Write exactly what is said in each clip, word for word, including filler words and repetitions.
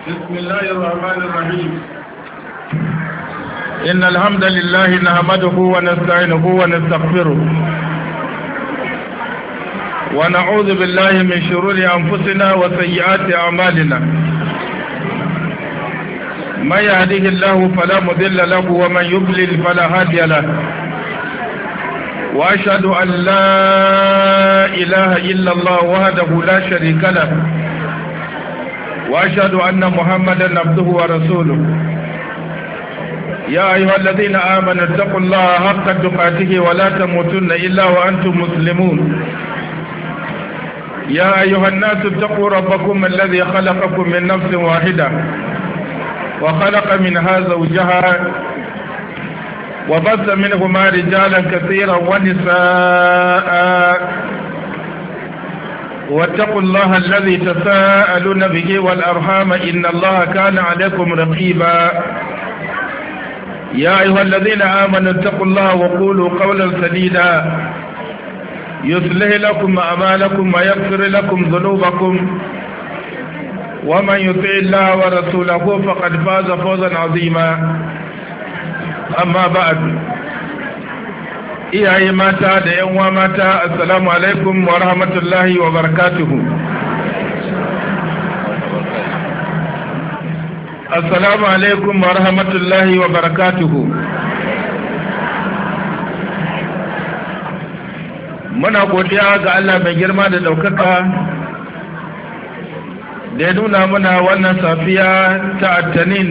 بسم الله الرحمن الرحيم. إن الحمد لله نحمده ونستعينه ونستغفره ونعوذ بالله من شرور أنفسنا وسيئات أعمالنا. من يهده الله فلا مضل له ومن يضلل فلا هادي له. وأشهد أن لا إله إلا الله وحده لا شريك له. وأشهد أن محمدا عبده ورسوله. يا أيها الذين آمنوا اتقوا الله حق تقاته ولا تموتن إلا وأنتم مسلمون. يا أيها الناس اتقوا ربكم الذي خلقكم من نفس واحدة وخلق منها زوجها وبث منهما رجالا كثيرا ونساء واتقوا الله الذي تساءلون به والأرحام إن الله كان عليكم رقيبا. يا أيها الذين آمنوا اتقوا الله وقولوا قولا سديدا يصلح لكم أعمالكم ويغفر لكم ذنوبكم ومن يطع الله ورسوله فقد فاز فوزا عظيما. أما بعد، iyaye mata da yan uwa mata, assalamu alaikum wa rahmatullahi wa barakatuhu. assalamu alaikum wa rahmatullahi wa barakatuhu. muna godiya ga Allah mai girma da daukaka da ya nuna muna wannan safiya ta Attanin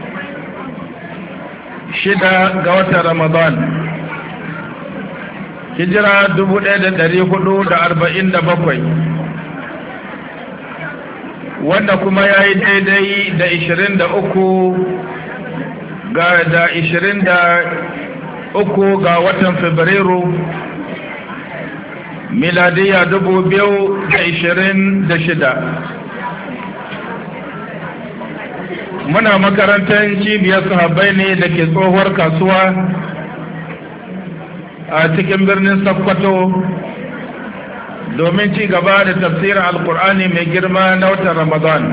shida ga watan Ramadan, hijira dubu ɗaya da ɗari hudu da arba'in da bakwai, wanda kuma ya yi daidai da ishirin da uku ga da ishirin da uku ga watan Fabrairu miladiya dubu biyu da ishirin da shida. Muna makarantar cibiyar sahabbai ne da ke tsohuwar kasuwa a cikin birnin Sokoto domin ci gaba da tafsirin Alkur'ani mai girma na watan Ramadan.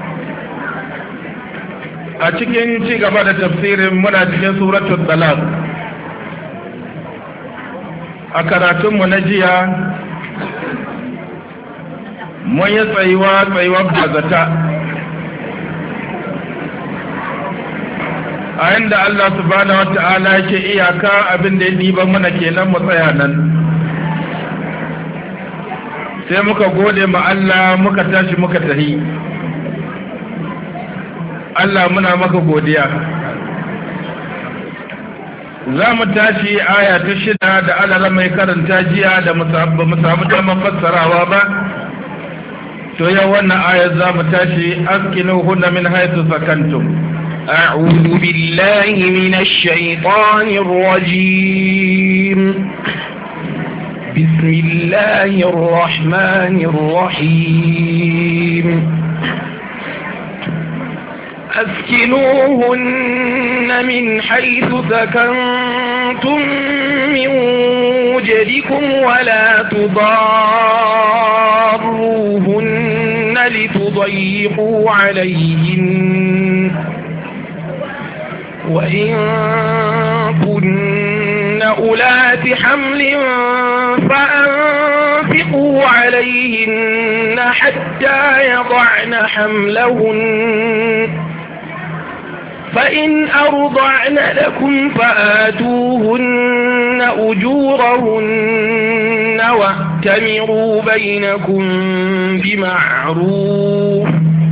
A cikin ci gaba da tafsirin muna cikin suratul Talaq. A karatunmu na jiya mun yi tsayuwa tsayuwar bazata a inda Allah subhanahu wata'ala yake iyaka abin da ya diba mana kenan mu tsaya nan, sai muka gode ma Allah muka tashi muka tahi. Allah muna maka godiya. za mu tashi aya ta shida da alala mai karanta jiya da ba mu samu damar fassarawa ba, to yau wannan ayar za mu tashi askinuhunna min haythu sakantum. أعوذ بالله من الشيطان الرجيم. بسم الله الرحمن الرحيم. أسكنوهن من حيث سكنتم من وجدكم ولا تضاروهن لتضيقوا عليهن، وإن كن أولات حمل فأنفقوا عليهن حتى يضعن حملهن، فإن أرضعن لكم فآتوهن أجورهن واعتمروا بينكم بمعروف،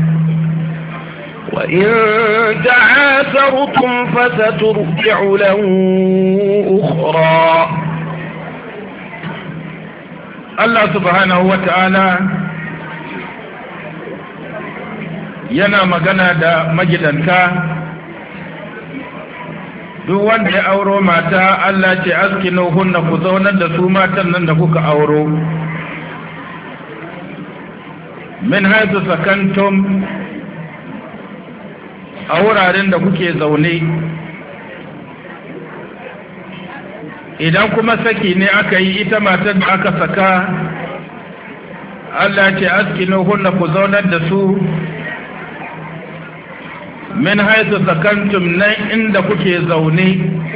وإن تعاثرتم فسترجع له أخرى. Allah subhanahu wa ta'ala yana magana da magidanta. Duk wanda ya auro mata, Allah ce askinuhunna, ku zaunar da su matan nan da kuka auro. Min haythu sakantum, a wuraren da kuke zaune. Idan kuma saki ne aka yi, ita matar da aka saka, Allah ce askinuhunna, ku zaunar da su min haitu sakantum nan inda kuke zaune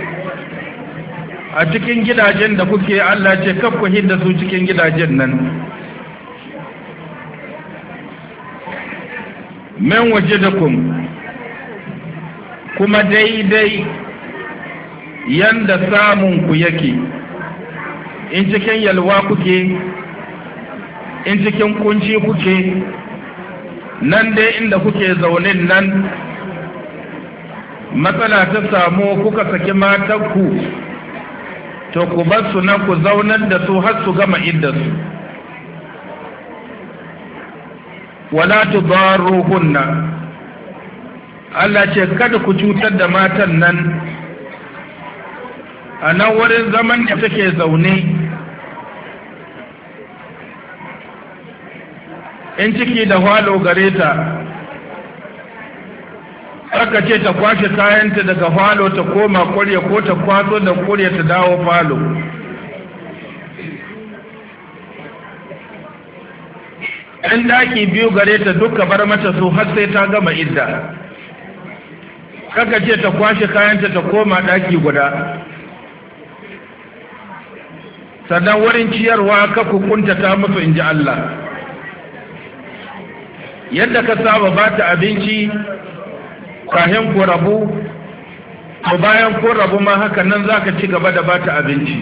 a cikin gidajen da kuke Allah ce kaf ku hidda su cikin gidajen nan min wajidakum kuma daidai yanda samun ku yake in cikin yalwa kuke in cikin kunci kuke nan dai inda kuke zaune nan matsala ta samu kuka saki matanku to ku bar su nan ku zaunar da su har su gama iddarsu wala tudarruhunna Allah ce kada ku cutar da matan nan a nan wurin zaman da take zaune in ciki da falo gare ta aka ce ta kwashe kayanta daga falo ta koma kurya ko ta kwaso da kurya ta dawo falo in daki biyu gare ta duka bar mata su har sai ta gama idda aka ce ta kwashe kayanta ta koma daki guda sannan wurin ciyarwa ka kukunta ta musu inji Allah yadda ka saba ba ta abinci kahin ku rabu to bayan ku rabu ma haka nan za ka ci gaba da ba ta abinci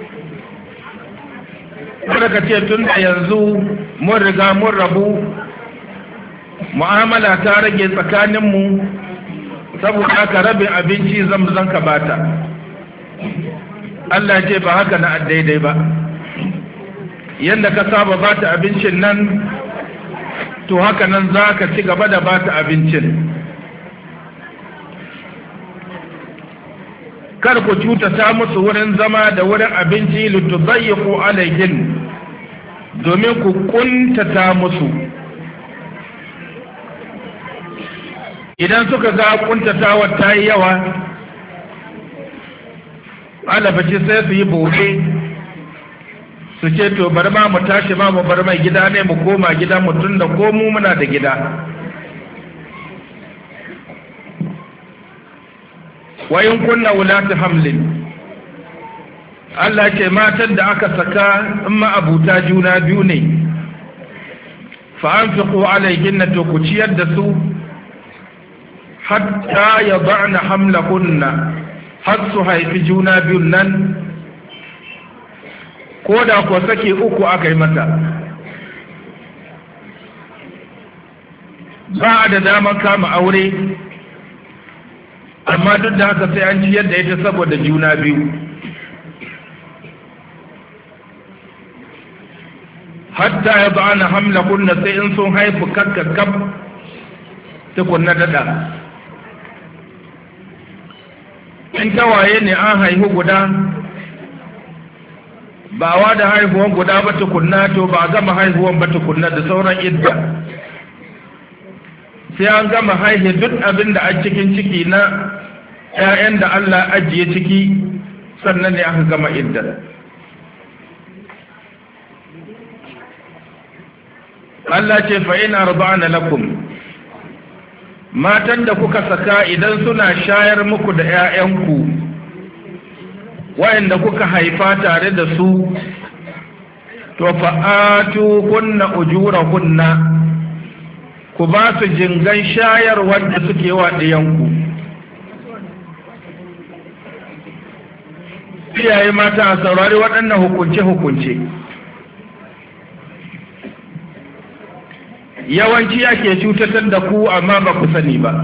kada ka ce tun da yanzu mun riga mun rabu mu'amala ta rage tsakaninmu saboda aka rabin abinci zan zan ka bata Allah ce ba haka na daidai ba yadda ka saba ba ta abincin nan to haka nan za ka ci gaba da ba ta abincin kar ku cutata musu wurin zama da wurin abinci litudayyiqu alayhin domin ku kuntata musu idan suka ga kuntatawa ta yi yawa alabaci sai su yi bore su ce to bari ma mu tashi ma mu bar mai gida ne mu koma gida mutum da ko mu muna da gida wayin kunna wulati hamlin Allah ce matan da aka saka in ma'abuta juna biyu ne fa anfiqu alayhinna to ku ciyar da su hatta yad'na hamlahunna har su haifi juna biyun nan ko da ko sake uku aka yi mata ba da daman kama aure amma duk da haka sai an ciyar da ita saboda juna biyu hatta ya ba na hamla kunna sai in sun haifu kakkakab tukunna dada in tawaye ne an haihu guda ba wa da haihuwan guda ba tukunna to ba gama haihuwan ba tukunna da sauran idda sai an gama haihe duk abin da a cikin ciki na ‘ya'yan da Allah ajiye ciki sannan ne aka gama idda. Allah ce fa'in arba'ana lakum matan da kuka saka idan suna shayar muku da ‘ya'yanku wa'inda kuka haifa tare da su to fa'atu kunna ujura kunna ku ba su jingan shayarwar da suke wa ɗiyanku iyaye mata a saurari waɗannan hukunce-hukunce yawanci ake cutatar da ku amma ba ku sani ba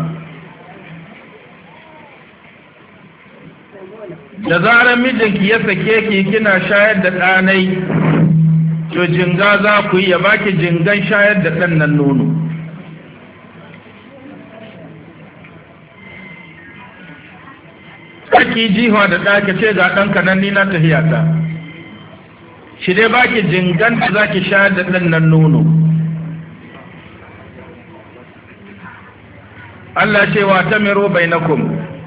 da zarar mijinki ya sake ki kina shayar da ɗanai to jinga za ku yi ya baki jingan shayar da ɗan nan nono ki jiwa da ɗaka ce ga ɗanka nan ni na tahiyata shi dai baki jingan da za ki shayar da ɗan nan nono Allah ce wa tamiru bainakum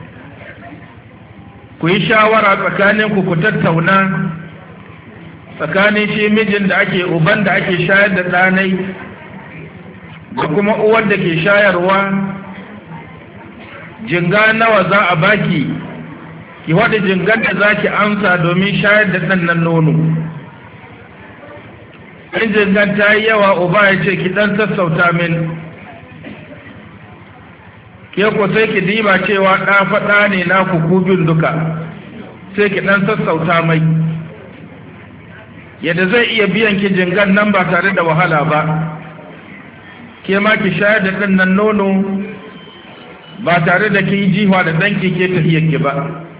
ku yi shawara tsakaninku ku tattauna tsakanin shi mijin da ake uban da ake shayar da ɗanai da kuma uwar da ke shayarwa jinga nawa za a baki ki wada jingan da zaki amsa domin shayar da ɗan nan nono. in jingan ta yi yawa uba ya ce ki ɗan sassauta min, ke ku sai ki diba cewa ɗa faɗa ne na kukubin duka, sai ki ɗan sassauta mai yadda zai iya biyan ki jingan nan ba tare da wahala ba, ke ma ki shayar da ɗan nan nono ba tare da ki jiwa da ɗanki ke tafiyarki ba.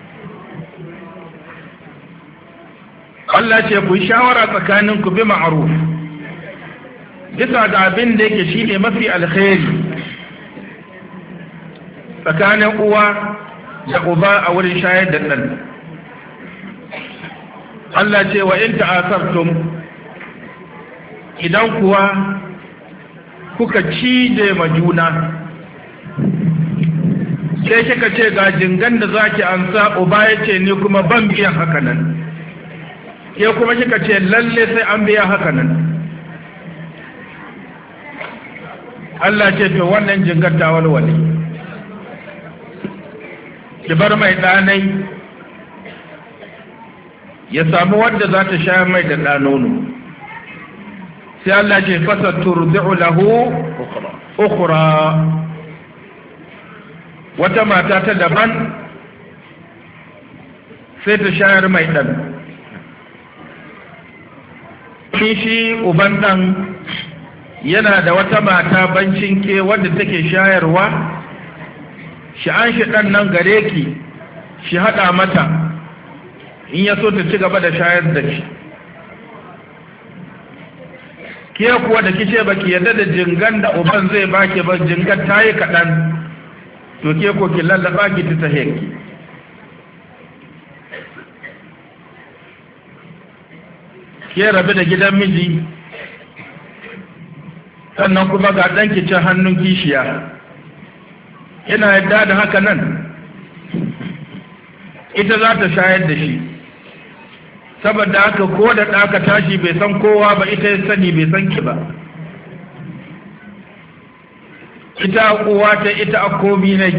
Allah ce ku yi shawara tsakanin ku bi ma'ruf bisa ga abin da yake shine mafi alkhairi tsakanin uwa da uba a wurin shayar da ɗan. Allah ce wa in ta'asartum, idan kuwa kuka cije ma juna, sai kika ce ga jingan da zaki ansa, uba ya ce ni kuma ban biyan haka nan, ke kuma kika ce lalle sai an biya haka nan. Allah ce to wannan jingar ta walwale, ki bar mai ɗanai ya samu wanda za ta sha mai da ɗanono. sai Allah ce fasa turdi'u lahu ukhra, wata mata ta daban sai ta shayar mai ɗan. shi uban ɗan yana da wata mata bancin ke wadda take shayarwa, shi an shi ɗan nan gare ki shi haɗa mata in ya so ta ci gaba da shayar da shi. ke kuwa da kice baki yadda da jingan da uban zai baki ba, jingan ta yi kaɗan, to ke ko ki lallaba ki ta taheki. ke rabu da gidan miji, sannan kuma ga ɗanki cin hannun kishiya, ina yadda da haka nan ita za ta shayar da shi, saboda haka ko da ɗaka tashi bai san kowa ba, ita ya sani bai san ki ba. ita uwa ta ita a komi ne,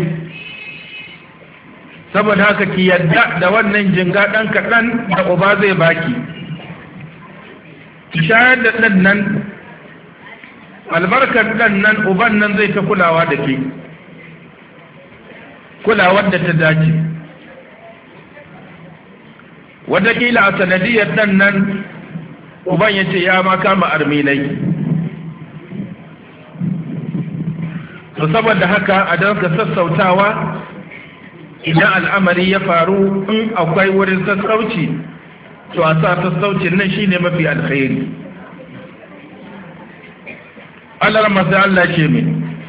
saboda haka ki yadda da wannan jinga ɗan kaɗan da uba zai baki, ki shayar da ɗan nan, albarkar ɗan nan uban nan zai ta kulawa da ke, kulawar da ta dace. Wataƙila a sanadiyar ɗan nan uban ya ce ya ma kama arminai, to saboda haka a danka sassautawa idan al'amari ya faru, in akwai wurin sassauci to a sa sassaucin nan shine mafi alkhairi. Allah maza Allah ce min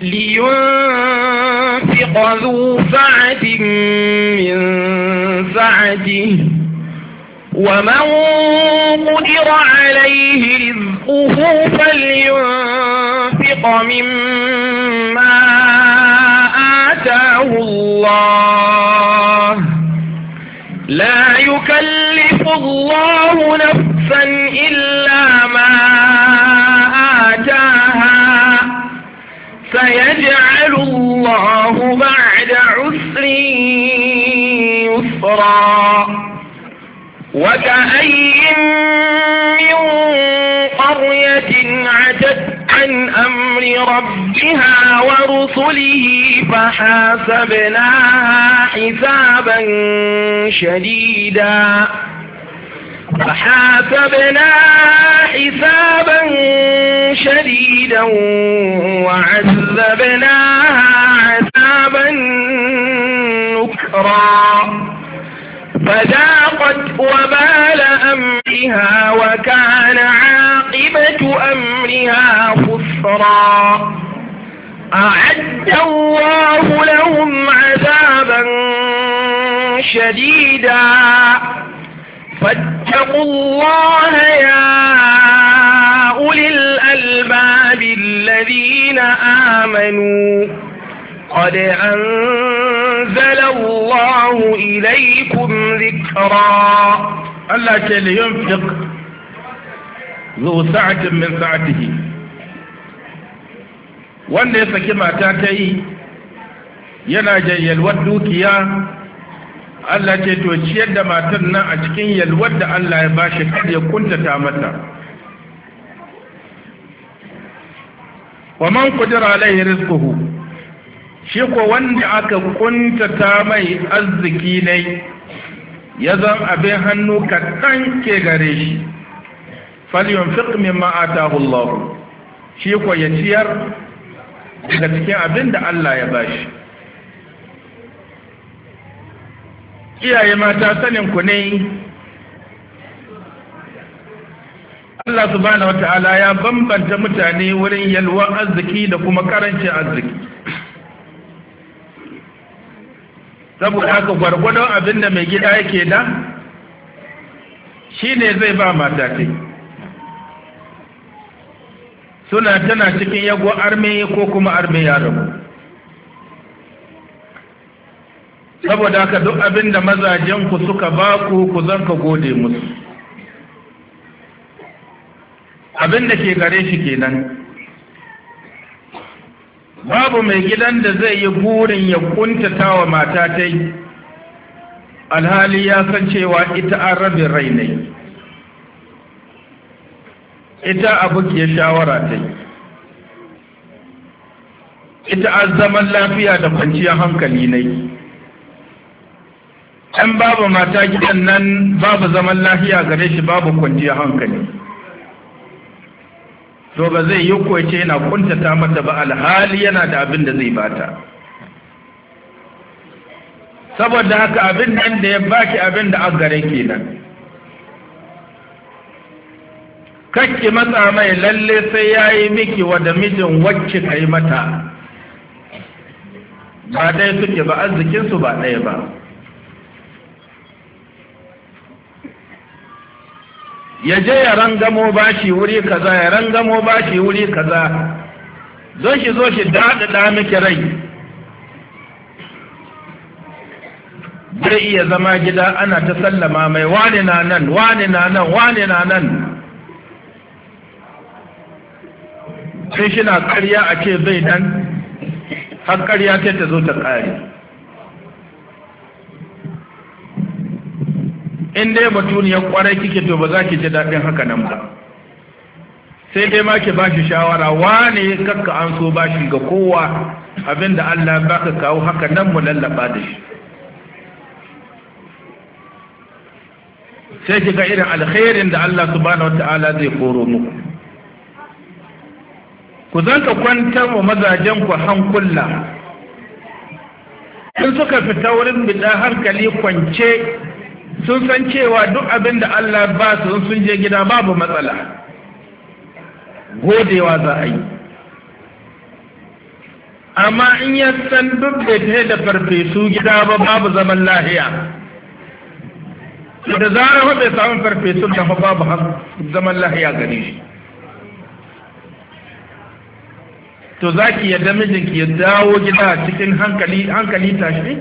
liyunfiq dhu sa'atin min sa'atihi ومن قدر عليه رزقه فلينفق مما آتاه الله لا يكلف الله نفسا إلا ما آتاها سيجعل الله بعد عسر يسرا وكأي من قرية عتت عن أمر ربها ورسله فحاسبناها حسابا شديدا فحاسبناها حسابا شديدا وعذبناها عذابا نكرا فذاقت وبال أمرها وكان عاقبة أمرها خسرا أعد الله لهم عذابا شديدا فاتقوا الله يا أولي الألباب الذين آمنوا قد أنزل الله إليكم ذكرا. الله كان ينفق ذو سعة من سعته, wanda ya saki mata ta yi yana da yalwar dukiya, Allah ce to ciyar da matan nan a cikin yalwar da Allah ya bashi kada ya kuntata mata. wa man qadara alaihi rizquhu, shi ko wanda aka kuntata mai arziki ne ya zan abin hannu kaɗan ke gare shi, falyunfiq mimma atahu Allah, shi ko ya ciyar daga cikin abin da Allah ya bashi. Iyaye mata sanin ku ne Allah subhanahu wata'ala ya bambanta mutane wurin yalwa arziki da kuma karancin arziki. Saboda haka gwargwadon abin da mai gida yake da shi ne zai ba mata ta. Suna tana cikin yago arme ko kuma arme ya rabu. Saboda haka duk abin da mazajenku suka ba ku ku zanka gode musu. Abin da ke gare shi kenan. Babu mai gidan da zai yi burin ya kuntata wa mata ta yi, alhali ya san cewa ita an rabin rai ne, ita abokiyar shawara ta yi, ita an zaman lafiya da kwanciyar hankali ne. Ɗan babu mata gidan nan babu zaman lafiya gare shi, babu kwanciyar hankali. To ba zai yi kwace yana kuntata mata ba, alhali yana da abin da zai bata. Saboda haka abin nan da ya baki abin da an gare kenan. Kakki matsa mai lalle sai ya yi miki wa da mijin wacce ka yi mata. Ba ɗaya suke ba, arzikinsu ba ɗaya ba. Ya je ya rangamo bashi wuri kaza, ya rangamo bashi wuri kaza, zo shi zo shi daɗaɗa miki rai. Zai iya zama gida ana ta sallama mai wani na nan, wani na nan, wani na nan. Sai shi na ƙarya a ce bai nan, har ƙarya ta ta zo ta ƙare. In dai mutuniyar kwarai kike to ba za ki ji daɗin haka nan ba, sai dai ma ki ba shi shawara, wane kakka an so ba shi ga kowa, abinda Allah ba ka kawo haka nan mu lallaba da shi. Sai ki ga irin alkhairin da Allah subhanahu wata'ala zai koro muku. Ku zanka kwantar wa mazajen ku hankula, in suka fita wurin bida hankali kwance, sun san cewa duk abin da Allah ba su sun je gida babu matsala, godewa za a yi. Amma in ya san duk da ta da farfesu gida ba babu zaman lahiya, da zarar bai samun farfesu da babu zaman lahiya gare shi, to za ki yadda mijinki ya dawo gida cikin hankali hankali tashi?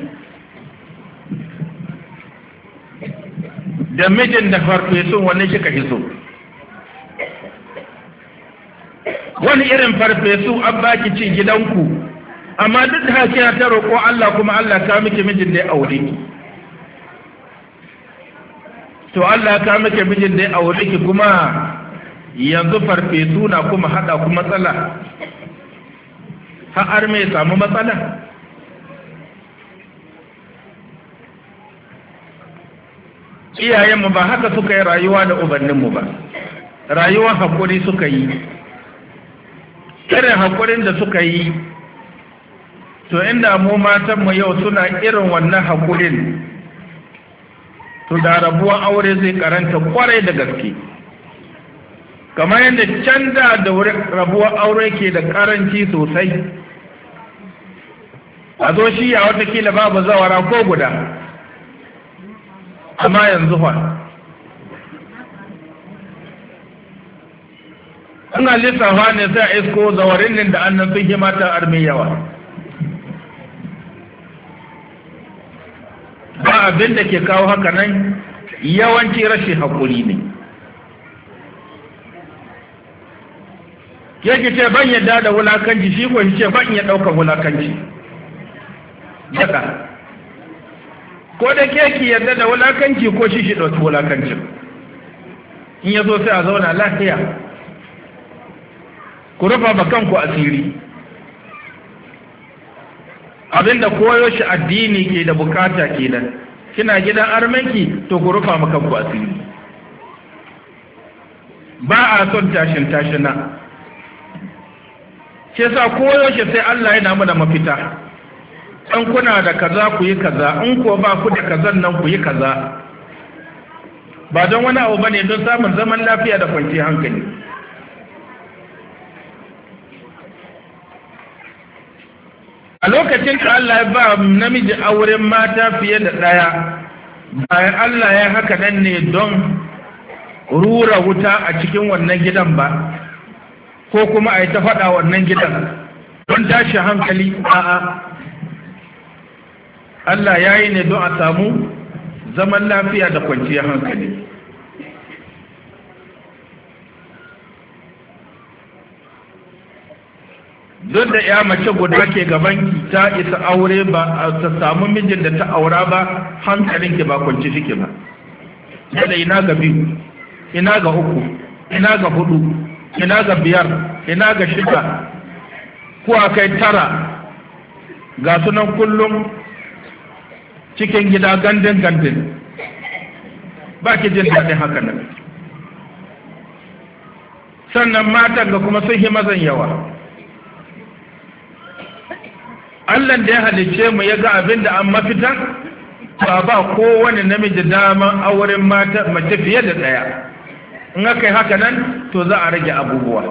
Da mijin da farfesun wani kika hiso? Wani irin farfesu an baki ci gidanku, amma duk da haka ta roƙo Allah kuma Allah ta miki mijin da ya aure ki. To Allah ta miki mijin da ya aure ki kuma yanzu farfesu na kuma hada ku matsala, har mai samu matsala. Iyayenmu ba haka suka yi rayuwa da ubanninmu ba, rayuwar haƙuri suka yi. Irin haƙurin da suka yi, to inda mu matanmu yau suna irin wannan haƙurin, to da rabuwan aure zai karanta kwarai da gaske. Kamar yadda canza da rabuwar aure ke da karanci sosai, a zo shi a watakila babu zawara ko guda. Amma yanzu fa ana lissafa ne sai a isko zawarin nan da annan sun yi mata armi yawa. Ba abin da ke kawo haka nan yawanci rashin haƙuri ne. Yake ce ban yadda da wulakanci, shi ko shi ce ban ya ɗaukar wulakanci. daga ko da ke ki yarda da wulakanci ko shi shi ɗauki wulakancin in ya zo sai a zauna lafiya ku rufa ba kanku asiri abinda koyo shi addini ke da bukata kenan kina gidan armanki to ku rufa ma kanku asiri ba a son tashin tashina ke sa koyo shi sai Allah yana mu da mafita in kuna da kaza ku yi kaza in ko ba ku da kazan nan ku yi kaza ba don wani abu bane don samun zaman lafiya da kwanciyar hankali a lokacin da Allah ya ba namiji auren mata fiye da ɗaya bayan Allah ya haka nan ne don rura wuta a cikin wannan gidan ba ko kuma a yi ta faɗa wannan gidan don tashi hankali a'a Allah ya yi ne don a samu zaman lafiya da kwanciyar hankali duk da ya mace guda ke gabanki ta isa aure ba ta samu mijin da ta aura ba hankalinki ba kwanci shike ba yadda ina ga biyu ina ga uku ina ga hudu ina ga biyar ina ga shida ko kai tara ga sunan kullum cikin gida gandun gandun ba ki jin daɗin haka nan sannan matan ga kuma sun yi mazan yawa Allah da ya halicce mu ya ga abin da an mafita ba ba kowane namiji daman auren mata mace fiye da ɗaya in aka yi haka nan to za a rage abubuwa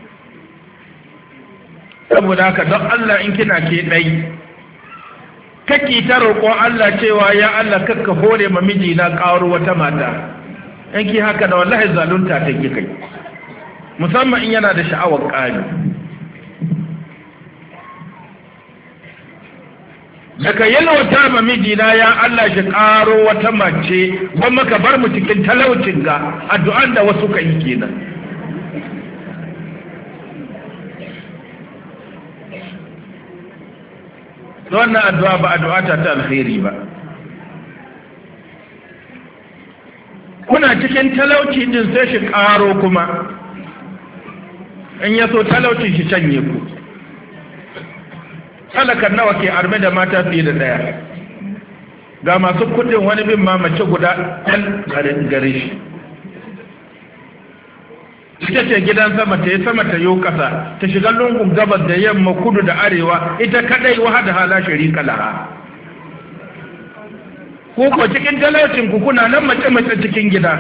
saboda haka don Allah in kina ke ɗai kake ta roƙon Allah cewa ya Allah kakka hore ma miji na ƙaro wata mata in ki haka da wallahi zalunta ta ki kai musamman in yana da sha'awar ƙari daga yalwata ma mijina ya Allah shi ƙaro wata mace ban maka bar mu cikin talaucin ga addu'an da wasu ka yi kenan wannan addu'a ba addu'a ta ta alkhairi ba kuna cikin talauci din sai shi ƙaro kuma in ya so talauci shi canye ku talakan nawa ke arme da mata fiye da daya ga masu kudin wani bin ma mace guda ɗan gare shi ita ce gidan sama ta yi sama ta yi ƙasa ta shiga lungun gabas da yamma kudu da arewa ita kadai wahada hala sharika laha ko ko cikin talaucin ku kuna nan mace mace cikin gida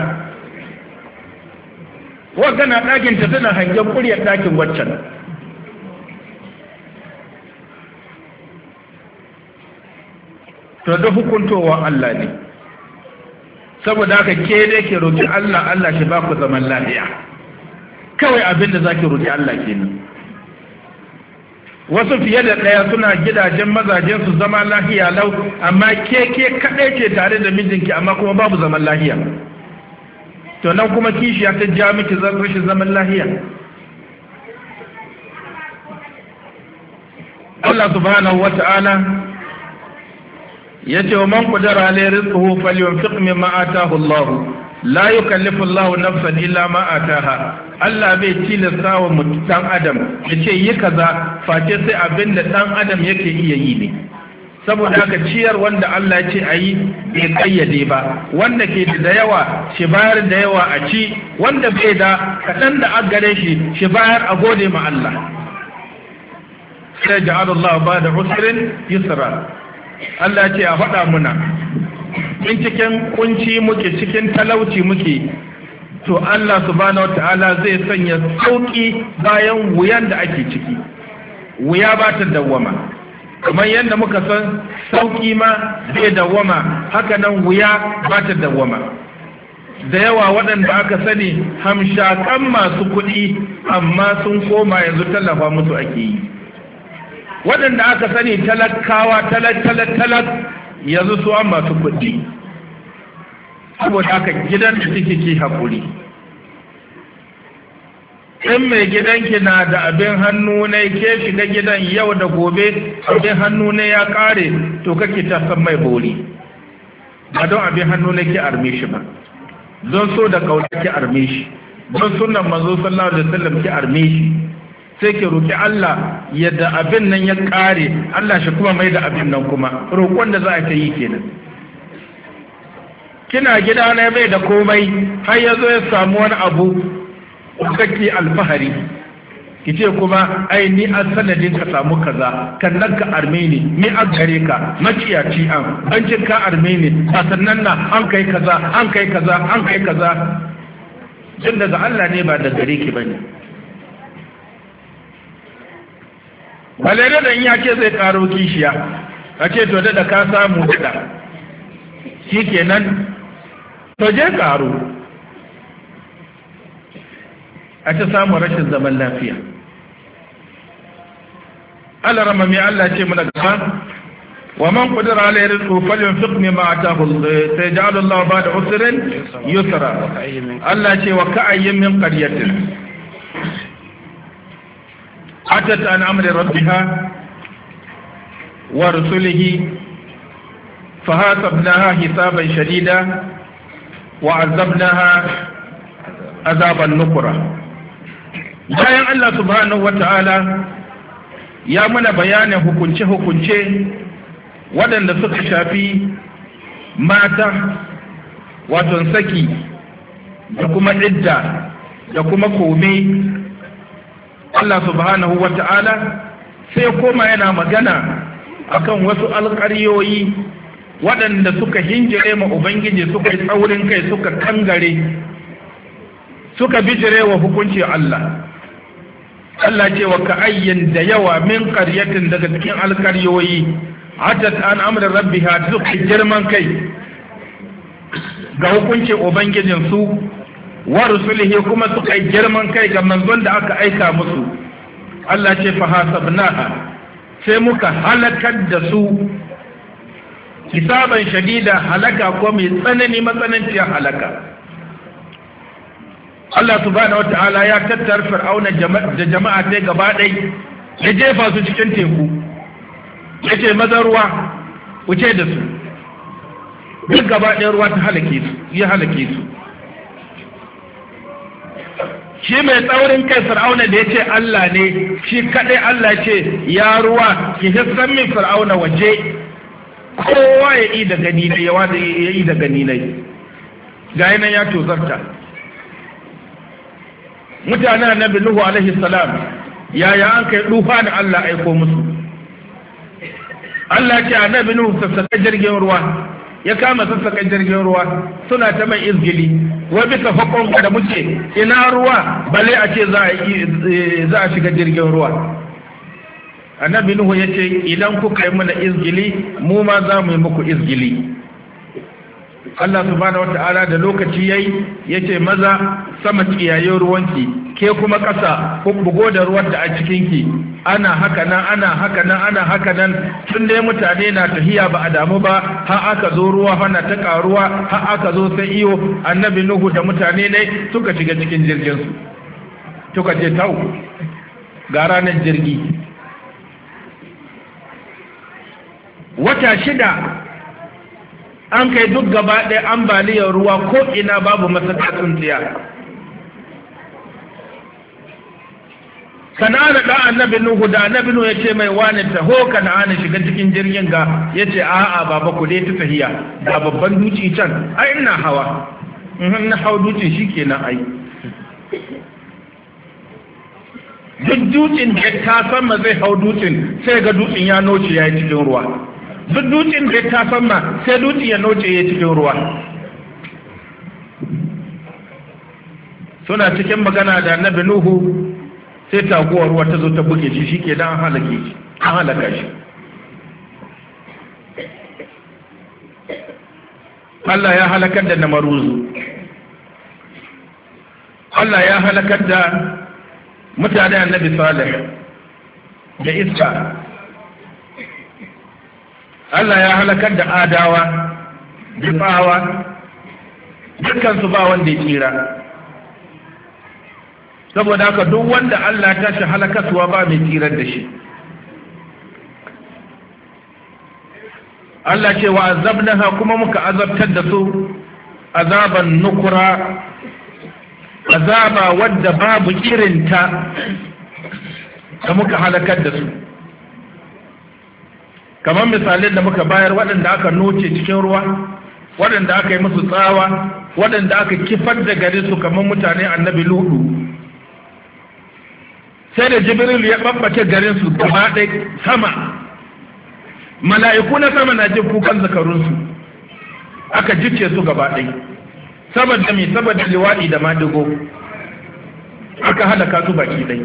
wa kana ɗakin ta tana hangen kuryar ɗakin waccan to da hukuntowa Allah ne saboda haka ke dai ke roki Allah Allah shi ba ku zaman lafiya kawai abinda zaki roki Allah kenan wasu fiye da ɗaya suna gidajen mazajen su zama lafiya lau amma ke ke kadai ce tare da mijinki amma kuma babu zaman lafiya to nan kuma kishiya ta ja miki rashin zaman lafiya Allah subhanahu wata'ala yace wa man qadara alayhi rizquhu falyunfiq mimma ataahu Allah la yukallifu Allah nafsan illa ma ataaha Allah bai tilasta wa mutum dan adam yace yi kaza face sai abinda dan adam yake iya yi ne saboda haka ciyar wanda Allah ya ce ayi bai kayyade ba wanda ke da yawa shi bayar da yawa a ci wanda bai da kadan da agare shi shi bayar a gode ma Allah sai ja'alallahu ba'da usrin yusra Allah ce a faɗa muna in cikin kunci muke cikin talauci muke to Allah subhanahu wata'ala zai sanya sauki bayan wuyan da ake ciki wuya ba ta dawwama kamar yadda muka san sauki ma zai dawwama haka nan wuya ba ta dawwama da yawa waɗanda aka sani hamshakan masu kuɗi amma sun koma yanzu tallafa musu ake yi waɗanda aka sani talakawa talak-talak-talak yanzu su an masu kuɗi saboda aka gidan da suke ke haƙuri in mai gidanki na da abin hannu ne ke shiga gidan yau da gobe abin hannu ne ya kare to kake ta san mai bori ba don abin hannu ne ke arme shi ba don so da kauna ke arme shi don sunan manzo sallallahu alaihi wasallam ke arme shi sai ke roki Allah yadda abin nan ya kare Allah shi kuma mai da abin nan kuma roƙon da za a ta yi kenan kina gida ne bai da komai har ya zo ya samu wani abu kake alfahari kice kuma ai ni an sanadin ka samu kaza kan nan ka arme ni ni an gare ka maciyaci an an cin ka arme ni a sannan na an kai kaza an kai kaza an kai kaza jin daga Allah ne ba da gare ki bane balere da in ya ce zai karo kishiya a ce to da ka samu da shikenan to je karo a ta samu rashin zaman lafiya. Allah ramami Allah ce muna gaba wa man qadara alayhi rizqu falyunfiq mimma ataahu sayaj'alu Allahu ba'da usrin yusra. Allah ce wa ka'ayyin min qaryatin atat an amri rabbiha wa rusulihi فحاسبناها حسابا شديدا وعذبناها عذابا نكرا. bayan Allah subhanahu wata'ala ya mana bayanin hukunce-hukunce waɗanda suka shafi mata wato saki da kuma idda da kuma kome, Allah subhanahu wata'ala sai koma yana magana akan wasu alƙaryoyi waɗanda suka hinjire ma Ubangiji suka yi tsaurin kai suka kangare suka bijire wa hukunci Allah. Allah ce wa ka'ayyin da yawa min qaryatin daga cikin alkaryoyi atat an amra rabbiha duk girman kai ga hukuncin ubangijin su wa rusulihi kuma suka yi girman kai ga manzon da aka aika musu. Allah ce fa hasabnaha sai muka halakar da su hisaban shadida, halaka ko mai tsanani matsananciyar halaka. Allah subhanahu wata'ala ya tattara fir'auna da jama'a sai gaba ɗai ya jefa su cikin teku ya ce maza ruwa wuce da su duk gaba ɗaya ruwa ta halake su ya halake su. Shi mai tsaurin kai fir'auna da ya ce Allah ne shi kaɗai Allah ce ya ruwa ki hissan min fir'auna waje kowa ya yi da gani ne yawa da ya yi da gani ne ga yanan ya tozarta. Mutanen annabi Nuhu alaihi salam yaya an kai dufa da Allah aiko musu. Allah ce annabi Nuhu sassaka jirgin ruwa ya kama sassaka jirgin ruwa suna ta mai izgili wai bisa fakon da muke ina ruwa bale a ce za a shiga jirgin ruwa. Annabi Nuhu ya ce idan kuka yi mana izgili mu ma za mu yi muku izgili. Allah subhanahu wata'ala da lokaci yayi yace maza sama kiyaye ruwanki ke kuma ƙasa ku bugo da ruwan da a cikinki. Ana haka nan ana haka nan ana haka nan tun dai mutane na tahiya ba a damu ba har aka zo ruwa hana ta karuwa har aka zo sai iyo. Annabi Nuhu da mutane ne suka shiga cikin jirgin su suka ce tau ga ranar jirgi. Wata shida an kai duk gaba ɗaya ambaliyar ruwa ko ina babu masakatun tsiya. Kana'ana da annabi Nuhu da annabi Nuhu ya ce mai wani taho Kana'ana shiga cikin jirgin ga ya ce a'a baba ku dai ta tahiya ga babban duci can ai ina hawa in na hau duci shi kenan ai. Duk dutsen da ta sama zai hau dutsen sai ga dutsen ya noce ya yi cikin ruwa. Duk dutsen da ta sama sai dutsen ya noce ya cikin ruwa. Suna cikin magana da annabi Nuhu sai taguwar ruwa ta zo ta buge shi shike dan halake shi an halaka shi. Allah ya halakar da Namaruzu. Allah ya halakar da mutane annabi Salih da iska. Allah ya halakar da adawa da tsawa dukkan su ba wanda ya tsira. saboda haka duk wanda Allah ta shi halakaswa ba mai tsirar da shi. Allah ce wa azabnaha kuma muka azabtar da su azaban nukura, azaba wadda babu irinta da muka halakar da su, kamar misalin da muka bayar waɗanda aka noce cikin ruwa, waɗanda aka yi musu tsawa, waɗanda aka kifar da gare su kamar mutane annabi Ludu, sai da Jibril ya ɓaɓɓace garin su gaba ɗaya sama, mala'iku na sama na jin kukan zakarunsu, aka jice su gaba ɗaya, saboda mai saboda liwaɗi da madigo, aka halaka su baki ɗaya.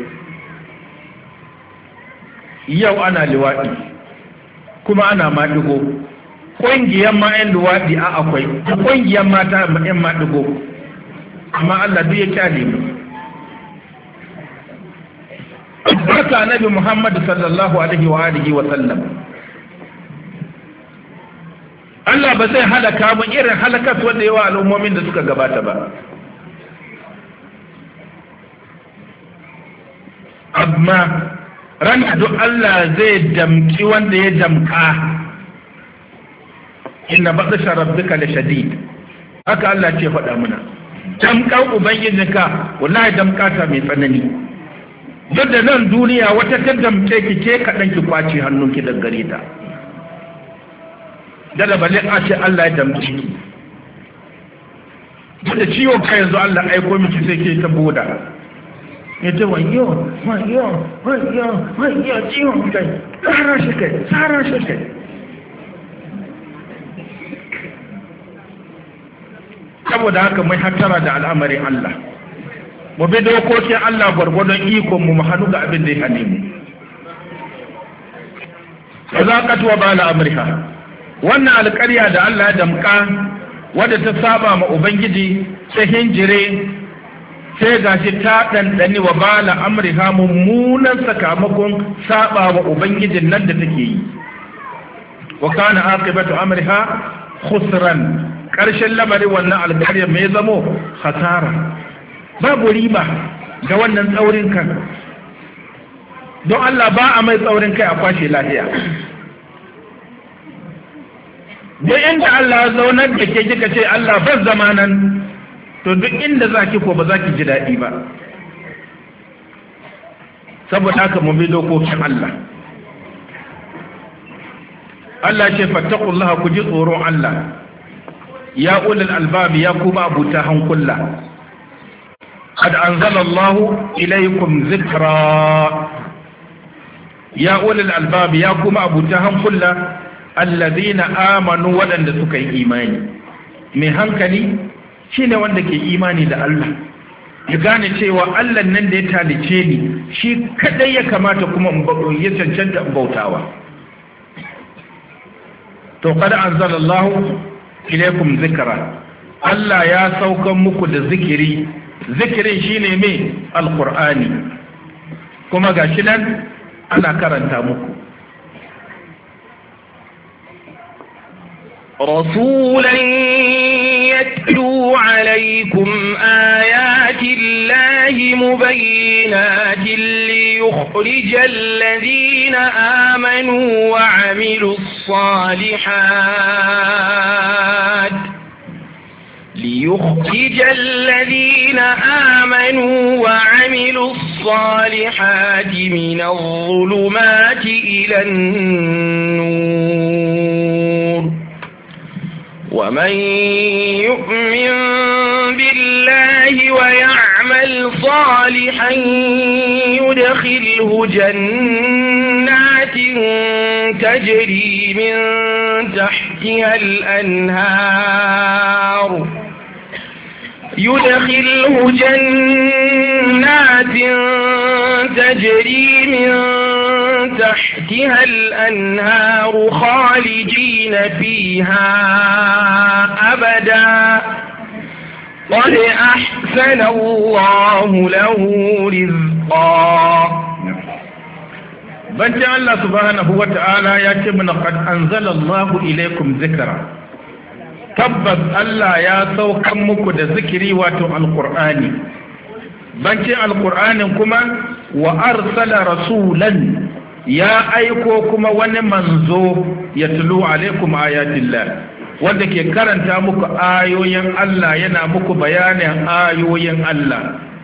Yau ana liwaɗi kuma ana madigo, ƙungiyar ma 'yan luwaɗi a akwai, ƙungiyar mata 'yan maɗigo, amma Allah duk ya kyale mu. Barka Nabi Muhammad sallallahu alaihi wa alihi wa sallam. Allah ba zai halaka mu irin halakas wanda yawa al'ummomin da suka gabata ba. Amma ran duk Allah zai damki wanda ya damka, inna batsha rabbika la shadid, haka Allah ce faɗa muna. Damkan ubangijinka wallahi damka ta mai tsanani. Duk da nan duniya wata ta damke ki ke kaɗan ki kwace hannunki daga gare ta. Dada bale a ce Allah ya damke ki. Duk da ciwon kai yanzu Allah aiko miki sai ke ta boda. Ya ce wayo, wayo, wayo, wayo ciwon kai, tsara shi kai, tsara shi kai. Saboda haka mai hattara da al'amarin Allah, mu bi dokokin Allah gwargwadon ikon mu hannu ga abin da ya hane mu. Ba za ka tuwa ba al'amurka, wannan alƙarya da Allah ya damƙa wadda ta saba ma Ubangiji ta hinjire, sai ga shi ta ɗanɗani wa ba al'amurka mummunan sakamakon saba wa Ubangijin nan da take yi. Wa kana aqibatu amriha khusran, ƙarshen lamarin wannan alƙaryar mai zamo hasara, babu riba ga wannan tsaurin kan. Don Allah ba a mai tsaurin kai a kwashe lafiya. Duk inda Allah ya zaunar da ke kika ce Allah ban zama nan, to duk inda za ki ko ba za ki ji daɗi ba. Saboda haka mu bi dokokin Allah. Allah ce fattakullaha, ku ji tsoron Allah. Ya ulul albabi, ya kuma abuta hankula. Qad anzala Allahu ilaykum zikra. Ya ulul albabi, ya kuma abuta hankula, alladhina amanu, waɗanda suka yi imani. Mai hankali shine wanda ke imani da Allah, ya gane cewa Allah nan da ya talice ni shi kadai ya kamata kuma ya cancanta bautawa. To qad anzala Allahu ilaikum zikra, Allah ya saukan muku da zikiri. Zikirin shine me? Alqur'ani. Kuma gashi nan ana karanta muku. رسولا يتلو عليكم آيات الله مبينات ليخرج الذين آمنوا وعملوا الصالحات ليخرج الذين آمنوا وعملوا الصالحات من الظلمات إلى النور. ومن يؤمن بالله ويعمل صالحا يدخله جنات تجري من تحتها الأنهار يدخله جنات تجري من تحتها الأنهار خالدين فيها أبدا قد أحسن الله له رزقا. بنت الله سبحانه وتعالى يتمنى قد أنزل الله إليكم ذكرا. tabbas Allah ya saukan muku da zikiri wato alqur'ani banci alqur'anin kuma wa arsala rasulan ya aiko kuma wani manzo ya tulu alaikum ayatillah wanda ke karanta muku ayoyin Allah yana muku bayanin ayoyin Allah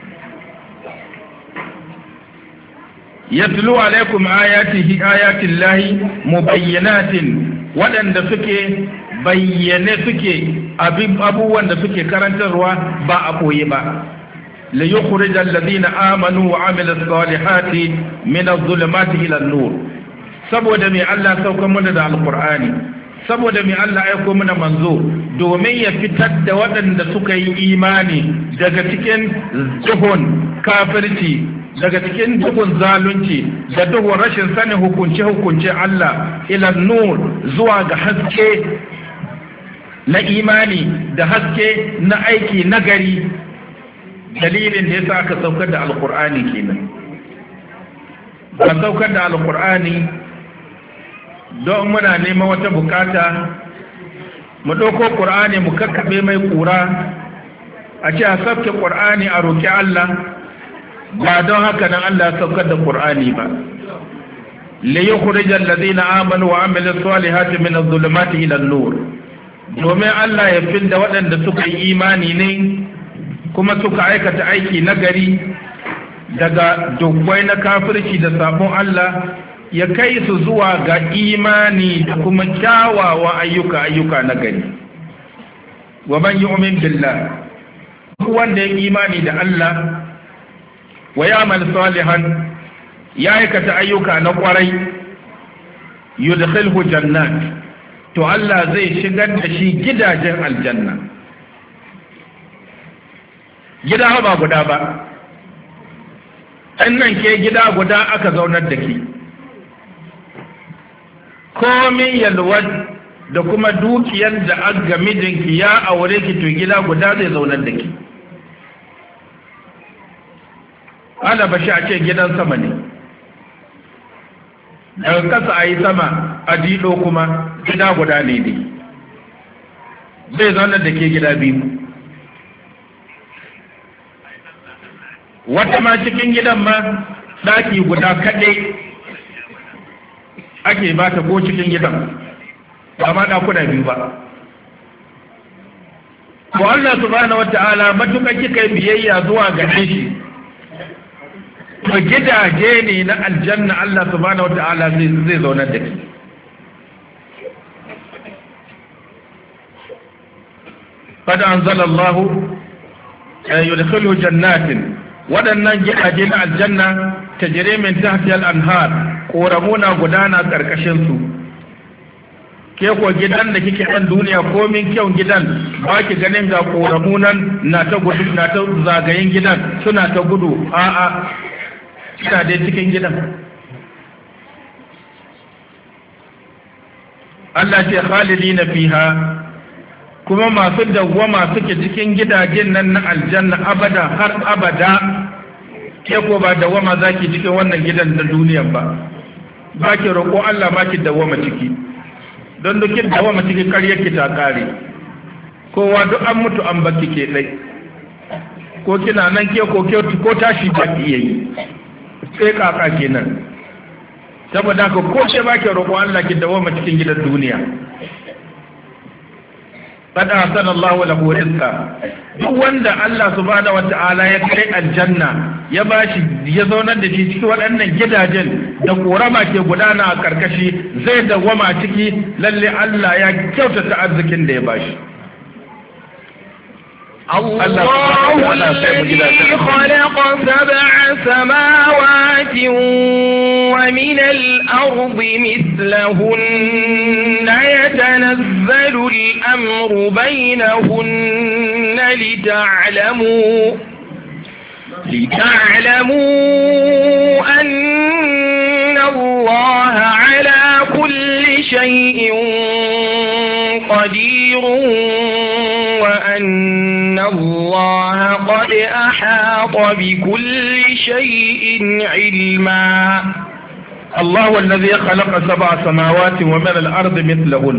yatlu alaikum ayatihi ayatillahi mubayyinatin waɗanda suke bayyane suke abubuwan da suke karantarwa ba a koyi ba li yukhrij alladhina amanu wa amilus salihati min adh-dhulumati ila an-nur saboda me Allah sauka mana da alqur'ani saboda me Allah aiko mana manzo domin ya fitar da waɗanda suka yi imani daga cikin duhun kafirci daga cikin duhun zalunci da duhun rashin sanin hukunce-hukunce Allah ila nur zuwa ga haske na imani da haske na aiki nagari dalilin da yasa aka saukar da alkur'ani kenan ba saukar da alkur'ani don muna neman wata bukata mu ɗauko ƙur'ani mu kakkaɓe mai ƙura a ce a sauke ƙur'ani a roƙi Allah ba don haka nan Allah ya saukar da Qur'ani ba li yukhrijal ladina amanu wa amilus salihati min adh-dhulumati ila an-nur domin Allah ya fidda waɗanda suka yi imani ne kuma suka aikata aiki nagari daga dukkai na kafirci da sabon Allah ya kai su zuwa ga imani da kuma kyawawa ayyuka ayyuka nagari wa man yu'min billah wanda ya imani da Allah wa ya'mal salihan ya aikata ayyuka na kwarai yudkhilhu jannat to Allah zai shigar da shi gidajen aljanna gida ba guda ba annan ke gida guda aka zaunar da ki komin yalwar da kuma dukiyar da aga mijinki ya aure ki to gida guda zai zaunar da ki ana bashi a ce gidan sama ne daga kasa a yi sama a dido kuma gida guda ne ne zai zaune da ke gida biyu wata ma cikin gidan ma ɗaki guda kaɗai ake ba ta ko cikin gidan ba ma ɗakuna biyu ba ko Allah subhanahu wata'ala matuƙa kika yi biyayya zuwa ga shi to gidaje ne na aljanna Allah subhanahu wata'ala zai zaunar da ki qad anzala Allah yudkhilu jannatin waɗannan gidaje na aljanna tajri min tahtiha al-anhar ƙoramuna gudana ƙarƙashin su ke ko gidan da kike ɗan duniya komin kyau gidan ba ki ganin ga ƙoramunan na ta gudu na ta zagayen gidan suna ta gudu a'a kina dai cikin gidan Allah ce khalidina fiha kuma masu dawwama suke cikin gidajen nan na aljanna abada har abada ke ko ba dawwama zaki cikin wannan gidan da duniyan ba ba ki roƙo Allah ba ki dawwama ciki don dukin dawwama cikin ƙaryar ki ta kare kowa duk an mutu an baki ke dai ko kina nan ke ko ke ko tashi ba ki yi sai kaka kenan saboda ka ko ce ba ki roƙo Allah ki dawwama cikin gidan duniya qad ahsana Allahu lahu rizqa duk wanda Allah subhanahu wata'ala ya kai aljanna ya bashi ya zaunar da shi cikin waɗannan gidajen da korama ke gudana a karkashi zai dawwama ciki lalle Allah ya kyautata arzikin da ya bashi الله الذي خلق سبع سماوات ومن الأرض مثلهن يتنزل الأمر بينهن لتعلموا لتعلموا أن الله على كل شيء قدير وأن الله قد أحاط بكل شيء علما الله الذي خلق سبع سماوات ومن الأرض مثلهن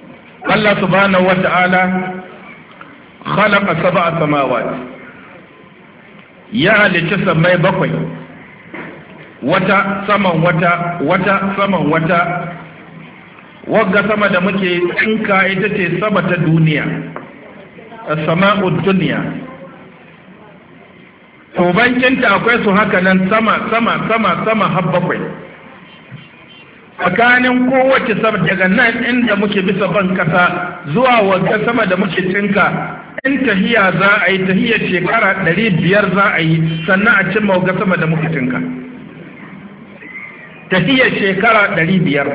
الله سبحانه وتعالى خلق سبع سماوات ya halicci sammai bakwai, wata saman wata wata saman wata. Wagga sama da muke tsinka ita ce sama ta duniya, as-sama'ud dunya. To bankinta akwai su haka nan sama sama sama sama har bakwai. Tsakanin kowace sama daga nan inda muke bisa ban kasa zuwa wagga sama da muke tsinka, in tahiya za a yi tahiyar shekara ɗari biyar za a yi sannan a cimma wagga sama da muke tsinka. Tahiyar shekara ɗari biyar.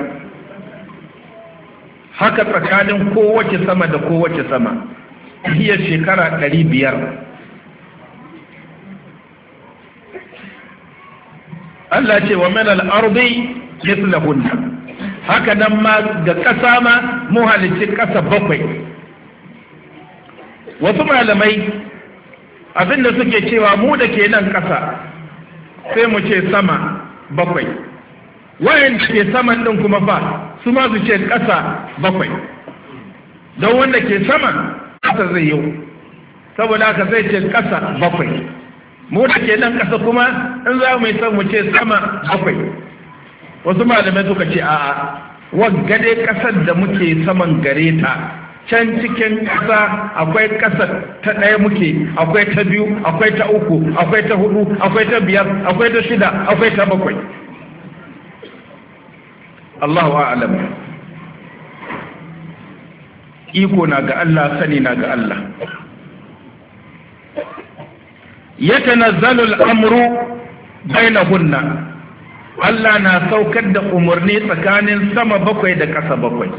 Haka tsakanin kowace sama da kowace sama iya shekara ɗari biyar. Allah ce wa min al-ardi mislahunna, haka nan ma ga ƙasa ma mu halicci ƙasa bakwai. Wasu malamai abinda suke cewa mu da ke nan ƙasa sai mu ce sama bakwai, wayan ke saman ɗin kuma fa su ma su ce ƙasa bakwai, don wanda ke sama ƙasa zai yau, saboda haka zai ce ƙasa bakwai. Mu da ke nan ƙasa kuma in za mu yi san mu ce sama bakwai. Wasu malamai suka ce a'a, waggade ƙasar da muke saman gare ta, can cikin ƙasa akwai ƙasar ta ɗaya muke, akwai ta biyu, akwai ta uku, akwai ta hudu, akwai ta biyar, akwai ta shida, akwai ta bakwai. Allahu a'lam. Iko na ga Allah, sani na ga Allah. Yatanazzalu al-amru bainahunna, Allah na saukar da umarni tsakanin sama bakwai da ƙasa bakwai.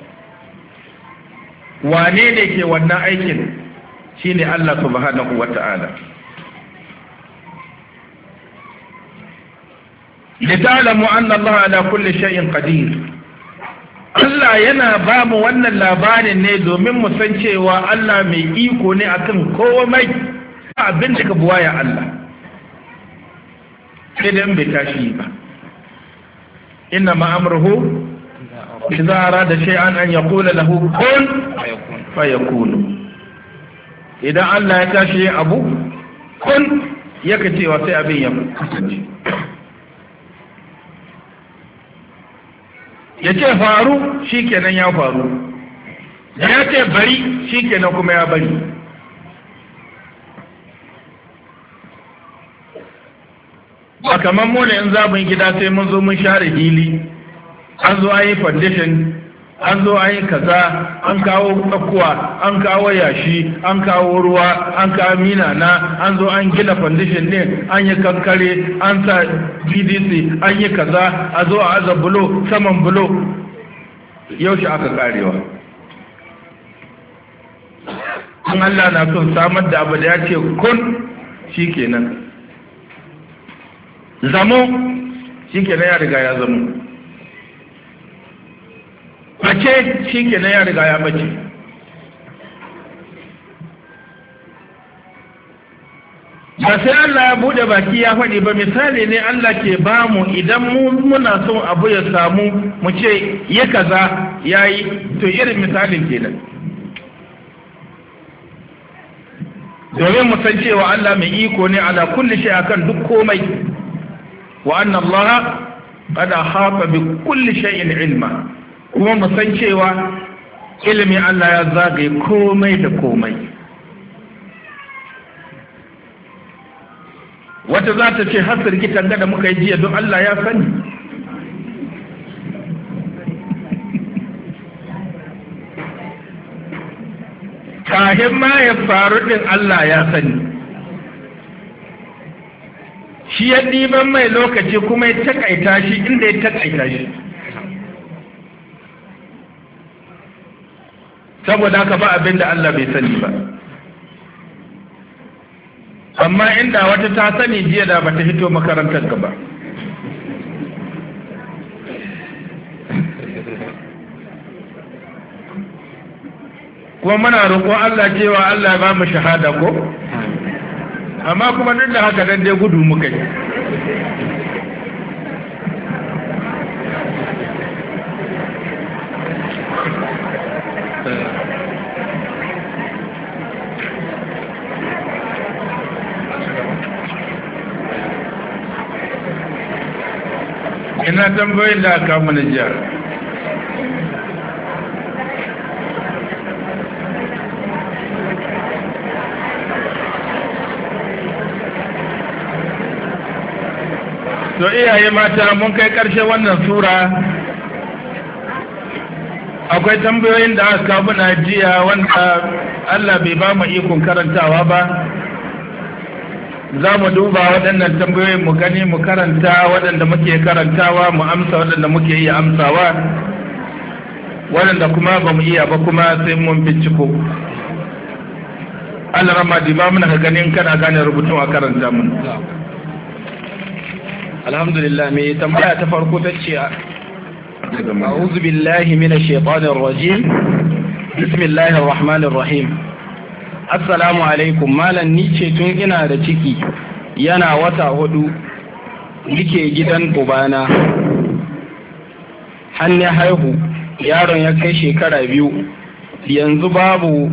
Wane ne ke wannan aikin? Shine Allah subhanahu wata'ala. lita'lamu anna Allah ala kulli shay'in qadir. Allah yana ba mu wannan labarin ne domin mu san cewa Allah mai iko ne akan komai, abin da ka buwaya Allah sai da bai tashi ba. Inna ma amruhu idza arada shay'an an yaqula lahu kun fayakun. Idan Allah ya tashi abu kun yake cewa sai abin ya kasance. Ya ce faru shi kenan ya faru, ya ce bari shi kenan kuma ya bari. Ba kamar mu ne in zaɓin gida sai mun zo mun share hili, an zo an yi foundation, an zo an yi kaza, an kawo tsakuwa, an kawo yashi, an kawo ruwa, an kawo minana, an zo an gina foundation din, an yi kankare, an sa P D C, an yi kaza, a zo a aza bulo saman bulo. Yaushe aka karewa. An Allah na son samar da abu da ya ce kun shi kenan, zamo shi kenan ya riga ya zamo, bace shi kenan ya riga ya bace. Ba sai Allah ya bude baki ya faɗi ba, misali ne Allah ke bamu idan mu muna son abu ya samu mu ce ya kaza yayi, to irin misalin kenan, domin mu san cewa Allah mai iko ne ala kulli shay akan duk komai, wa anna Allah qad ahata bi kulli shay'in ilma, kuma mu san cewa ilimin Allah ya zagaye komai da komai. Wata za ta ce hasar kitan da muka yi jiya don Allah ya sani. Kahin ma ya faru din Allah ya sani. Shi ya ɗiban mai lokaci kuma ya takaita shi inda ya takaita shi. Saboda haka ba abin da Allah bai sani ba. Amma inda wata ta sani jiya da bata hito makarantar ka ba. Kuma muna roƙon Allah cewa Allah ba mu shahada ko? Amma kuma duk da haka dan dai gudu muka yi. ina tambayoyin da aka mana jiya. To iyaye mata mun kai ƙarshe wannan sura, akwai tambayoyin da aka kawo na jiya wanda Allah bai ba mu ikon karantawa ba. Za mu duba waɗannan tambayoyin mu gani mu karanta waɗanda muke karantawa, mu amsa waɗanda muke iya amsawa, waɗanda kuma ba mu iya ba kuma sai mun binciko. Allah rama ba muna ka ganin kana gane rubutun a karanta mun. Alhamdulillah, mai tambaya ta farko ta ce a'udhu billahi minash shaitanir rajim, bismillahir rahmanir rahim. Assalamu alaikum, malam ni ce tun ina da ciki yana wata hudu nike gidan ubana, hannu haihu yaron ya kai shekara biyu, yanzu babu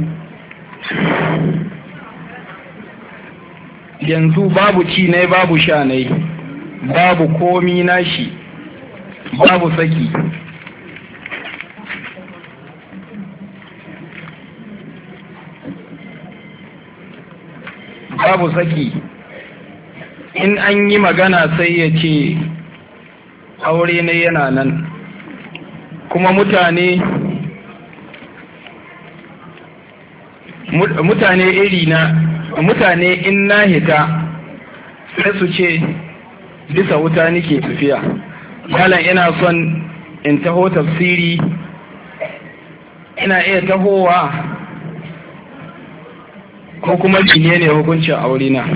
yanzu babu ci ne babu sha ne babu komi nashi, babu saki. babu saki in an yi magana sai ya ce aure ne yana nan, kuma mutane mutane iri na mutane in na hita sai su ce bisa wuta nake tafiya. Malam ina son in taho tafsiri, ina iya tahowa ko kuma jine ne hukuncin aure na?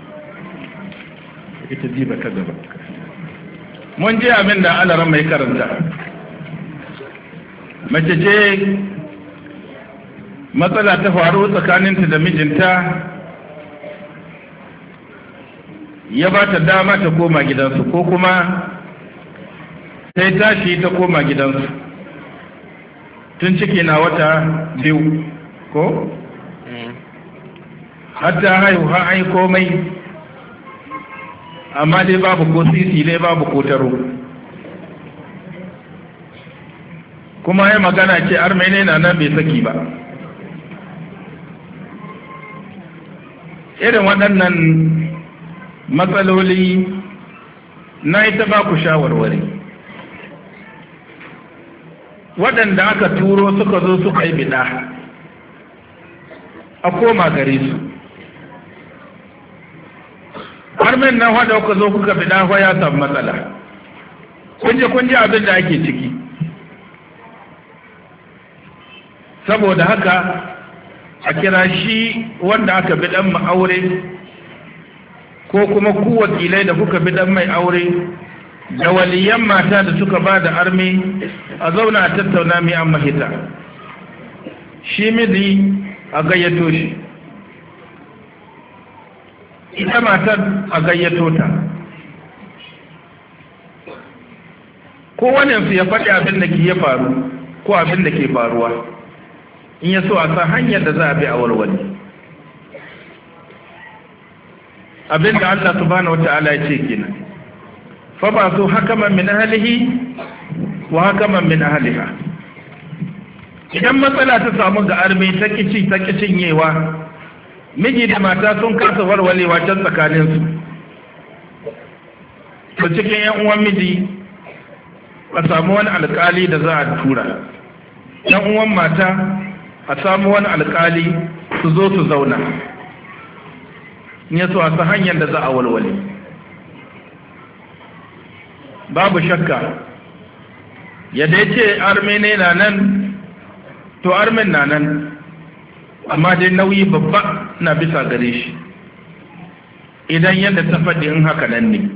Ita ji ba ta gaba. Mun ji abin da alaran mai karanta. Mace ce matsala ta faru tsakaninta da mijinta, ya ba ta dama ta koma gidansu ko kuma sai tashi ta koma gidansu tun ciki na wata biyu ko? hatta haihu har ai komai, amma dai babu ko sisi dai babu ko taro, kuma ya magana ce armene na nan bai saki ba. Irin waɗannan matsaloli na ita ba ku shawarwari, waɗanda aka turo suka zo suka yi bida a koma gare su. Harmin nan wadda kuka zo kuka bida fa ya samu matsala, kunje kunje abin da ake ciki. Saboda haka a kira shi wanda aka bidan mu aure ko kuma ku wakilai da kuka bi dan mai aure da waliyan mata da suka ba da armi a zauna a tattauna mai an mahita, shi miji a gayyato shi, ita matar a gayyato ta, kowanensu ya faɗi abin da ke ya faru ko abin da ke faruwa, in ya so a san hanyar da za a bi a warware. Abinda Allah subhanahu wata'ala ya ce kenan, fa ba su hakaman min ahlihi wa hakaman min ahliha. Idan matsala ta samu ga armi ta kici ta kicinyewa, miji da mata sun kasa warwalewa can tsakanin su, to cikin yan uwan miji a samu wani alkali da za a tura, yan uwan mata a samu wani alkali su zo su zauna, ne so a san hanyar da za a walwale. Babu shakka yadda ya ce armene na nan, to armen na nan, amma dai nauyi babba na bisa gare shi idan yadda ta faɗi in haka nan ne.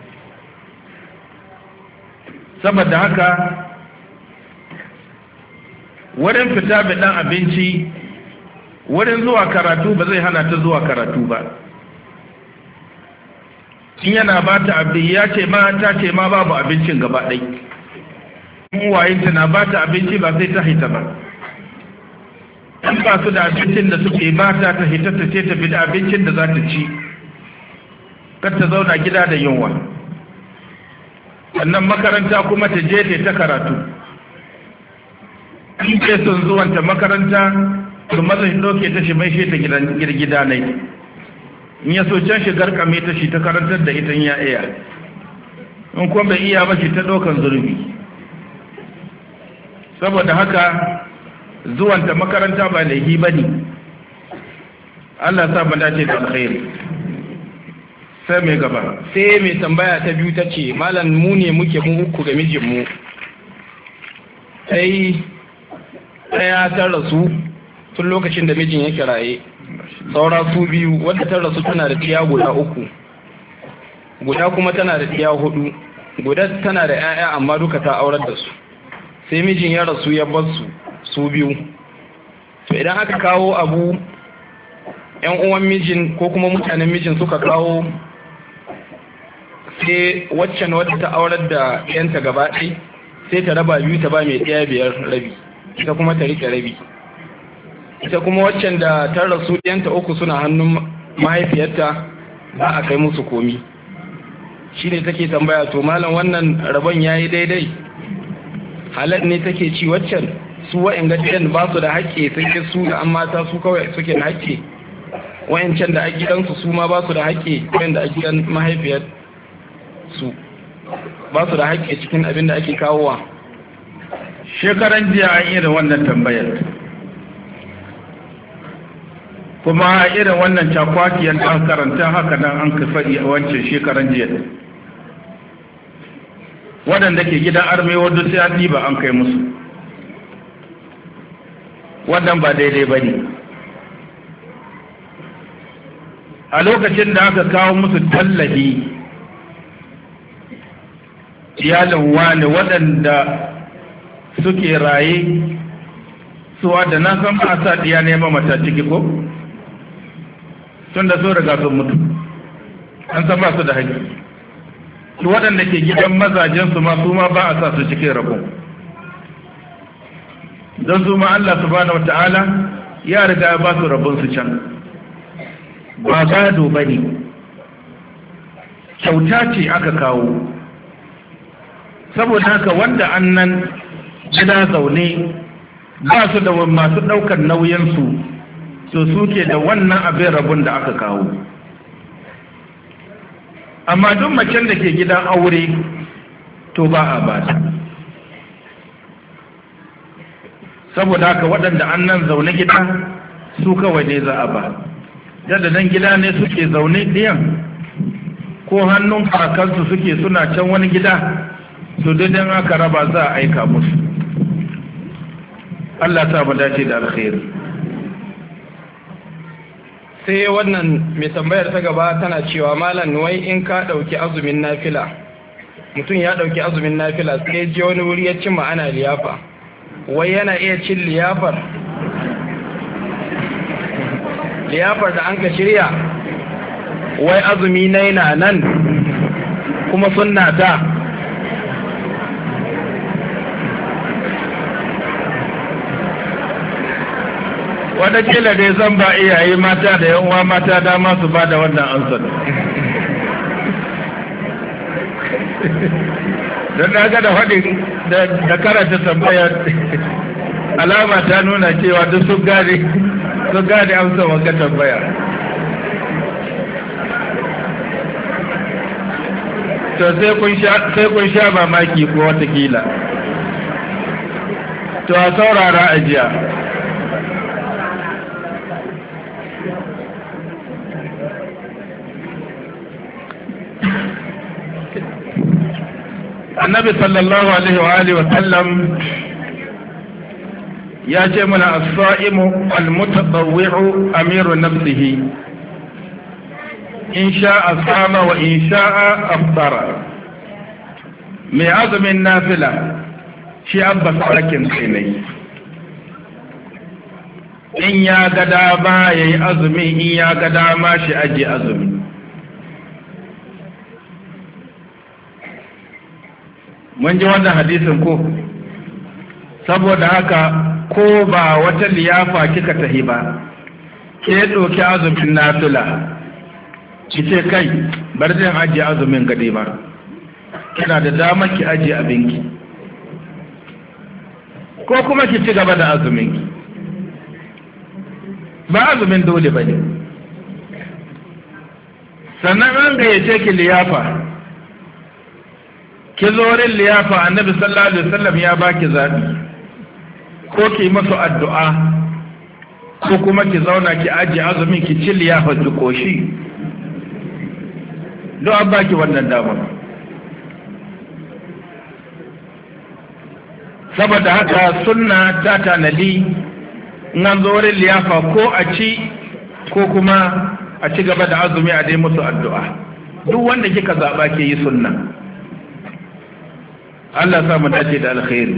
Saboda haka wurin fita bidan abinci, wurin zuwa karatu ba zai hana ta zuwa karatu ba. In yana ba ta abin ya ce ma ta ce ma babu abincin gaba ɗai, in wayinta na ba ta abinci ba sai ta hita ba. In ba su da abincin da suke ba ta ta hita ta ce ta fi da abincin da za ta ci, kar ta zauna gida da yunwa. sannan makaranta kuma ta je ta karatu. In ke son zuwanta makaranta to maza shi ɗauke ta shi mai shi ta gida ne, in ya so can shi garkame ta shi ta karantar da ita ya iya, in kuma bai iya ba shi ta ɗaukan zurbi. Saboda haka zuwanta makaranta ba laifi ba ne. Allah sa mu dace da alkhairi. Sai mai gaba. Sai mai tambaya ta biyu ta ce, malam mu ne muke mu uku ga mijinmu, sai ɗaya ta rasu tun lokacin da mijin yake raye, saura su biyu, wadda ta rasu tana da ɗiya guda uku, guda kuma tana da ɗiya hudu, guda tana da 'ya'ya amma duka ta aurar da su, sai mijin ya rasu ya bar su su biyu. To idan aka kawo abu, 'yan uwan mijin ko kuma mutanen mijin suka kawo, sai waccan wadda ta aurar da 'yanta gaba ɗaya sai ta raba biyu ta ba mai ɗaya biyar rabi, ita kuma ta rike rabi. Ita kuma waccan da ta rasu ɗiyanta uku suna hannun mahaifiyarta, ba a kai musu komi. Shi ne take tambaya, to malam wannan rabon ya yi daidai, halal ne take ci waccan, su wa'in gajiyan ba su da haƙƙi sai su da an mata su kawai suke da haƙƙi, wa'incan da a gidansu su ma ba su da haƙƙi, wa'in da a gidan mahaifiyar su ba su da haƙƙi cikin abin da ake kawowa. Shekaran jiya an irin wannan tambayar, kuma irin wannan cakwakiyar an karanta haka nan an ka faɗi a wancan shekaran jiya. Waɗanda ke gidan arme wadda sai an ɗiba an kai musu, wannan ba daidai ba ne. A lokacin da aka kawo musu tallafi, iyalin wani waɗanda suke raye suwa da na san ba a sa ɗiya nema mata ciki ko? Tun da so riga sun mutu, an san ba su da haƙƙi. Su waɗanda ke gidan mazajensu ma su ma ba a sa su cikin rabon. Don su ma Allah subhanahu wata'ala ya riga ya ba su rabon su can. Ba gado ba ne, kyauta ce aka kawo. Saboda haka wanda an nan gida zaune ba su da masu ɗaukar nauyinsu, to suke da wannan abin rabon da aka kawo. Amma duk macen da ke gidan aure to ba a ba ta. Saboda haka waɗanda an nan zaune gida su kawai ne za a ba. Yadda nan gida ne suke zaune ɗiyan, ko hannun kakansu suke suna can wani gida, to daidan aka raba za a aika musu. Allah ta mu dace da alkhairi. Sai wannan mai tambayar ta gaba tana cewa, malam wai in ka ɗauki azumin nafila, mutum ya ɗauki azumin nafila sai je wani wuri ya cimma ana liyafa, wai yana iya cin liyafar liyafar da an ka shirya, wai azumi na yana nan kuma sunna ta. Wadakila dai zan ba iyaye mata da yan uwa mata dama su ba da wannan ansar. Don na ga da faɗi da karanta tambayar alama ta nuna cewa duk sun gane sun gane amsa wanka tambaya. To sai kun sha mamaki ko watakila. To a saurara ajiya. Annabi sallallahu alaihi wa alihi wa sallam ya ce mana as-sa'imu al-mutatawwi'u amiru nafsihi, in sha'a sama wa in sha'a aftara. Mai azumin nafila shi abba sarakin kai ne, in ya ga dama yayi azumi, in ya ga dama shi aje azumi. Mun ji wannan hadisin ko? Saboda haka ko ba wata liyafa kika tahi ba, ke ɗauki azumin nafila, ki ce kai bar zan ajiye azumin gade ba, kina da dama ki aje abinki ko kuma ki ci gaba da azuminki ba azumin dole ba ne. Sannan an gayyace ki liyafa, ki zo wurin liyafa, annabi sallallahu alaihi wasallam ya baki zaɓi, ko ki masu addu'a ko kuma ki zauna ki aje azumin ki ci liyafa ki koshi, don an baki wannan damar. Saboda haka sunna ta tanadi nan zo wurin liyafa ko a ci ko kuma a ci gaba da azumi a dai musu addu'a. Duk wanda kika zaɓa ke yi sunna. Allah sa mu dace da alkhairi.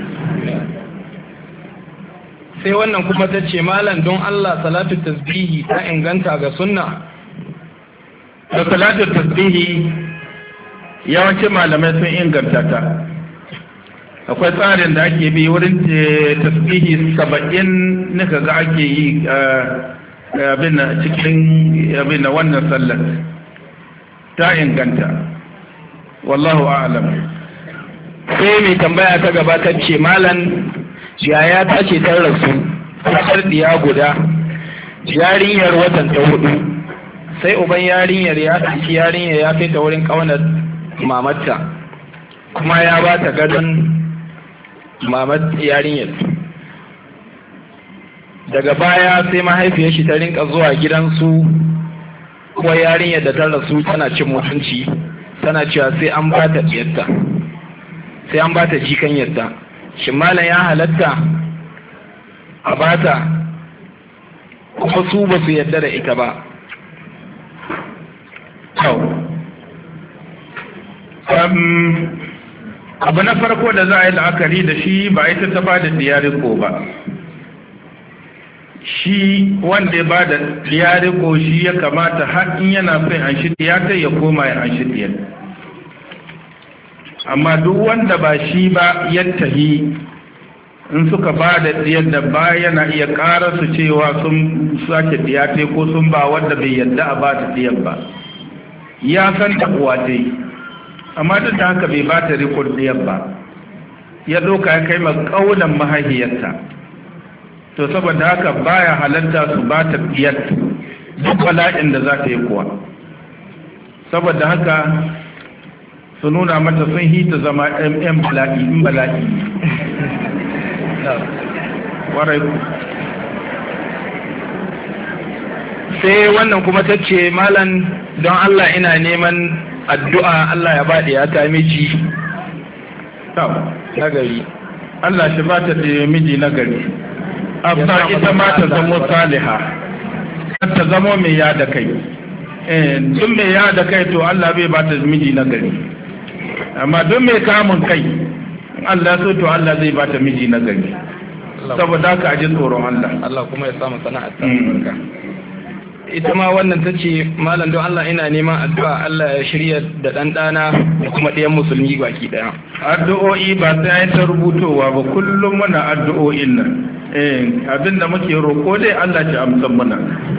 Sai wannan kuma ta ce malam don Allah salatu tasbihi ta inganta ga sunna. Da salatu tasbihi yawancin malamai sun inganta ta. Akwai tsarin da ake bi wurin tasbihi saba'in nika ga ake yi abin cikin abin wannan sallar ta inganta. Wallahu a'lam. Sai mai tambaya ta gaba ta ce malam yaya ta ce ta rasu ta diya guda yarinyar watan ta hudu, sai uban yarinyar ya ɗauki yarinyar ya kai ta wurin ƙaunar mamarta kuma ya ba ta gadon mamar yarinyar. Daga baya sai mahaifiyar shi ta rinka zuwa gidansu kuwa yarinyar da ta rasu tana cin mutunci, tana cewa sai an ba ta diyarta, sai an ba ta jikanyarta. Shin malam ya halatta a ba ta kuma su ba su yarda da ita ba? Abu na farko da za a yi la'akari da shi ba ita ta ba da diyariko ba. Shi wanda ya ba da diyariko shi ya kamata har in yana son an shi diyatar ya koma ya an shi diyar. Amma duk wanda ba shi ba ya tahi in suka ba da diyar da ba yana iya ƙara su cewa sun sake diyatai ko sun ba wanda bai yadda a ba ta diyar ba. Ya san ta uwa dai. Amma duk da haka bai ba ta rikon diyar ba, ya ɗauka ya kai makaunan mahaifiyarta. To saboda haka baya halatta su ba ta diyar duk bala'in da za ta yi kuwa. Saboda haka su nuna mata sun hita zama yan bala'i in bala'i. Warai ku. Sai wannan kuma ta ce malam don Allah ina neman addu'a Allah ya baɗi ya ta miji nagari. Allah shi ba ta da miji nagari. Abba ita ma ta zamo saliha, ta zamo mai ya da kai. Duk mai ya da kai to Allah bai ba ta miji nagari. Amma duk mai kamun kai, Allah so to Allah zai ba ta miji nagari. Saboda ka ji tsoron Allah. Allah kuma ya samu sana'ar ta barka. Ita ma wannan ta ce malam don Allah ina neman addu'a Allah ya shirya da ɗanɗana da kuma ɗayan musulmi baki ɗaya. Addu'o'i ba sai ta rubutowa ba, kullum muna addu'o'in nan. Eh abinda muke roƙo dai Allah ya amsa mana.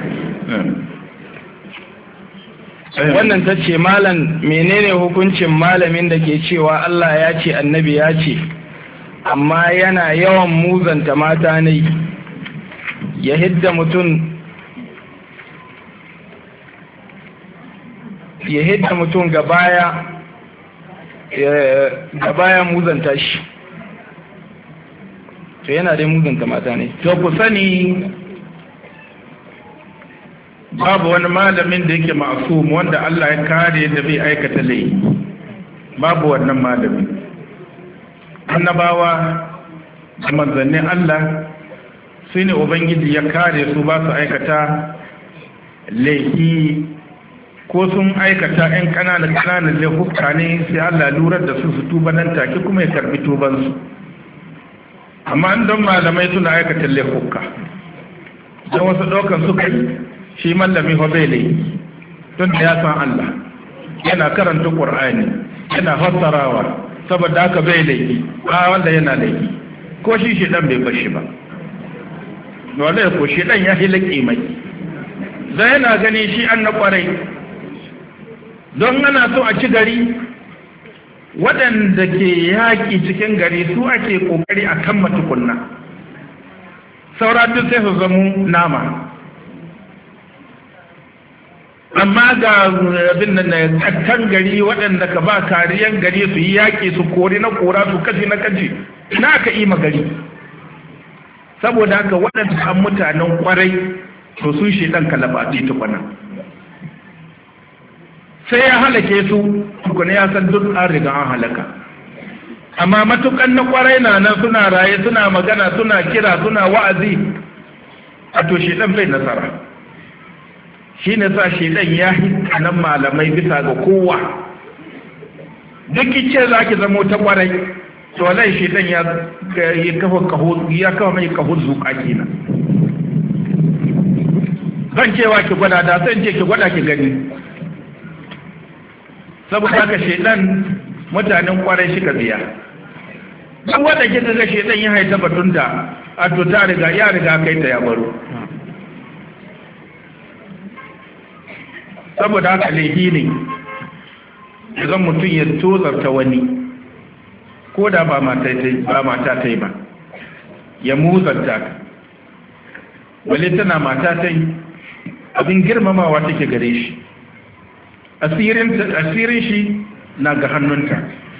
Wannan ta ce malam menene hukuncin malamin da ke cewa Allah ya ce annabi ya ce amma yana yawan muzanta mata ne ya hidda mutum ya hidda mutum gabaya gabaya muzanta shi, to yana dai muzanta mata ne. To ku sani babu wani malamin da yake ma'asum wanda Allah ya kare da bai aikata laifi, babu wannan malamin. Annabawa da manzannin Allah su ne Ubangiji ya kare su ba su aikata laifi, ko sun aikata ‘yan ƙananan ƙananan laifuka ne sai Allah lurar da su su tuba nan take kuma ya karbi tubansu. Amma don malamai suna aikata laifuka, don wasu ɗaukan suka yi shi mallami hobele don da ya san Allah yana karanta Qur'ani yana fassarawa, saboda haka bai laifi a wanda yana laifi ko shi shi dan bai bashi ba, dole ko shi dan ya hilake mai dan yana gani shi an na kwarai. Don ana so a ci gari waɗanda ke yaƙi cikin gari su ake ƙoƙari a kan matukunna saura duk sai su zamo nama. Amma ga abin da na tsakkan gari waɗanda ka ba kariyan gari su yi yaƙi su kori na kora su kashi na kashi ina ka ima gari. Saboda haka waɗanda an mutanen kwarai to sun shi ɗan kalabati tukuna sai ya halake su tukuna ya san duk an riga an halaka. Amma matukan na kwarai na nan suna raye suna magana suna kira suna wa'azi a to shi ɗan bai nasara. Shi ne sa shi ɗan ya nan malamai bisa ga kowa. Duk ce za ki zamo ta kwarai to zai shi ɗan ya kafa mai kaho zuƙa kenan. Zan cewa ki gwada da zan ce ki gwada ki gani. Saboda haka shedan mutanen kwarai shi ka biya. Duk wanda kika ga shedan ya haita batun da a to ta riga ya riga kai ta ya baro. Saboda haka laifi ne idan mutum ya tozarta wani ko da ba mata ta yi ba ya muzarta ka. Wale tana mata ta yi abin girmamawa take gare shi. Asirin shi na ga hannunta,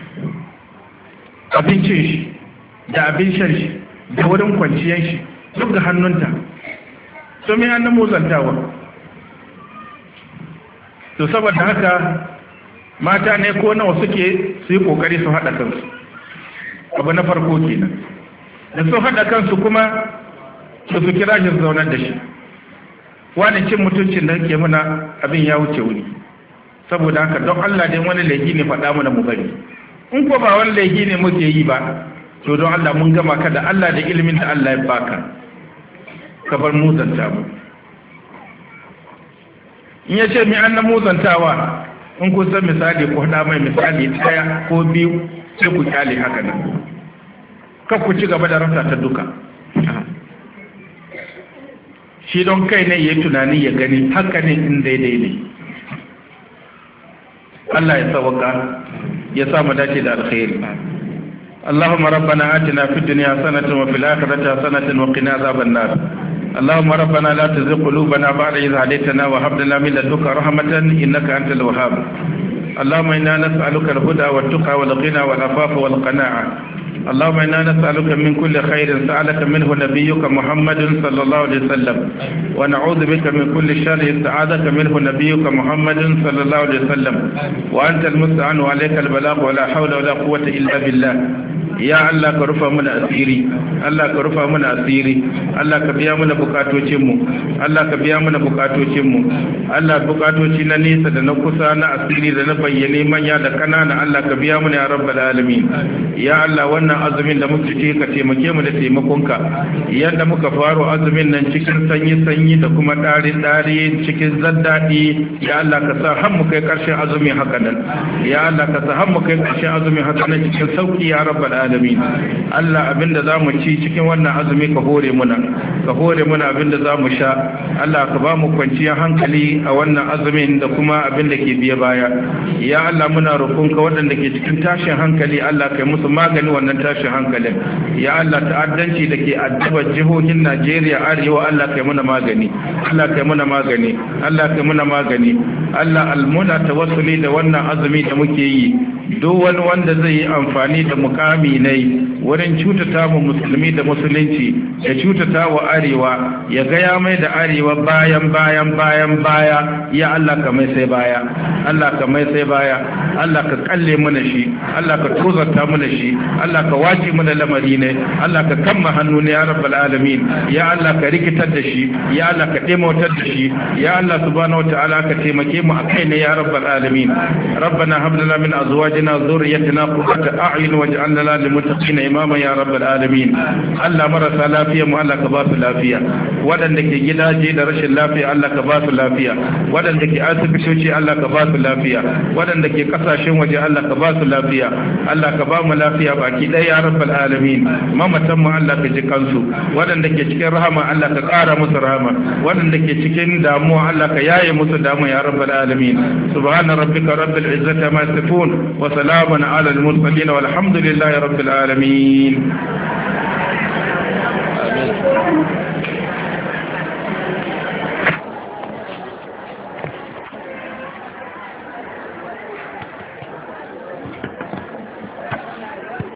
abincin shi da abin shan shi da wurin kwanciyar shi duk ga hannunta. So mai hannun motsantawa. To saboda haka mata ne ko nawa suke su yi kokari su haɗa kansu. Abu na farko kenan. Da su haɗa kansu kuma su su kira shi zaunar da shi. Wani cin mutuncin da ke muna abin ya wuce wuri. Saboda haka don Allah dai wani laifi ne faɗa mana mu bari. In ko ba wani laifi ne muke yi ba to don Allah mun gama ka da Allah da ilimin da Allah ya baka ka bar muzanta mu. In ya ce mi an na muzantawa in ku san misali ko haɗa mai misali ɗaya ko biyu sai ku kyale haka nan ka ku ci gaba da rasa ta duka. Shi don kai ne ya yi tunani ya gani haka ne in daidai ne. Allah ya sauka ya sa mu dace da alkhairi. Allahumma rabbana atina fid dunya hasanatan wa fil akhirati hasanatan wa qina adhaban nar. Allahumma rabbana la tuzigh qulubana ba'da idh hadaytana wa hab lana min ladunka rahmatan innaka antal wahhab. Allahumma inna nas'aluka al-huda wat-tuqa wal-ghina wal-afafa wal-qana'a. اللهم إنا نسألك من كل خير سألك منه نبيك محمد صلى الله عليه وسلم ونعوذ بك من كل شر استعاذك منه نبيك محمد صلى الله عليه وسلم وأنت المستعان وعليك البلاغ ولا حول ولا قوة إلا بالله. يا الله كرفا من أسيري الله كرفا من أسيري الله كبيا من بكاتو تشمو الله كبيا من بكاتو تشمو الله بكاتو تشينا نيسا دنكوسا نا أسيري دنبيني من يا دكنا الله كبيا من يا رب العالمين. يا الله وانا azumin da muka ce ka taimake mu da taimakonka yadda muka faro azumin nan cikin sanyi-sanyi da kuma ɗari-ɗari cikin zaddadi ya Allah ka sa har mu kai ƙarshen azumin haka nan ya Allah ka sa har mu kai ƙarshen azumin haka nan cikin sauki ya rabbal alamin. Allah abinda zamu ci cikin wannan azumi ka hore muna ka hore muna abinda zamu sha Allah ka ba mu kwanciyar hankali a wannan azumin da kuma abinda ke biye baya ya Allah muna roƙonka waɗanda ke cikin tashin hankali Allah kai musu magani wannan tashin hankalin ya Allah ta'addanci da ke addabar jihohin Najeriya arewa Allah kai muna magani Allah kai muna magani Allah kai muna magani Allah almuna tawassuli da wannan azumi da muke yi duk wani wanda zai yi amfani da mukami ne wurin cutata mu musulmi da musulunci ya cutata wa arewa ya ga ya mai da arewa bayan bayan bayan baya ya Allah ka mai sai baya Allah ka mai sai baya Allah ka kalle mana shi Allah ka tozarta mana shi Allah ka wace mana lamari ne Allah ka kamma hannu ne ya rabbal alamin ya Allah ka rikitar da shi ya Allah ka demautar da shi ya Allah subhanahu wataala ka taimake mu akai ne ya rabbal alamin rabbana hab lana min azwajina dhurriyyatina qurrata a'yun waj'alna lil muttaqina imaman ya rabbal alamin Allah marasa lafiya mu Allah ka ba su lafiya waɗanda ke gidaje da rashin lafiya Allah ka ba su lafiya waɗanda ke asibitoci Allah ka ba su lafiya waɗanda ke kasashen waje Allah ka ba su lafiya Allah ka ba mu lafiya baki ɗaya ya rabbal alamin mamatan mu Allah ka ji kansu waɗanda ke cikin rahama Allah ka ƙara musu rahama waɗanda ke cikin damuwa Allah ka yaye musu damuwa ya rabbal alamin subhana rabbika rabbil izzati ma yasifun wa salamun ala al mursalin walhamdulillahi rabbil alamin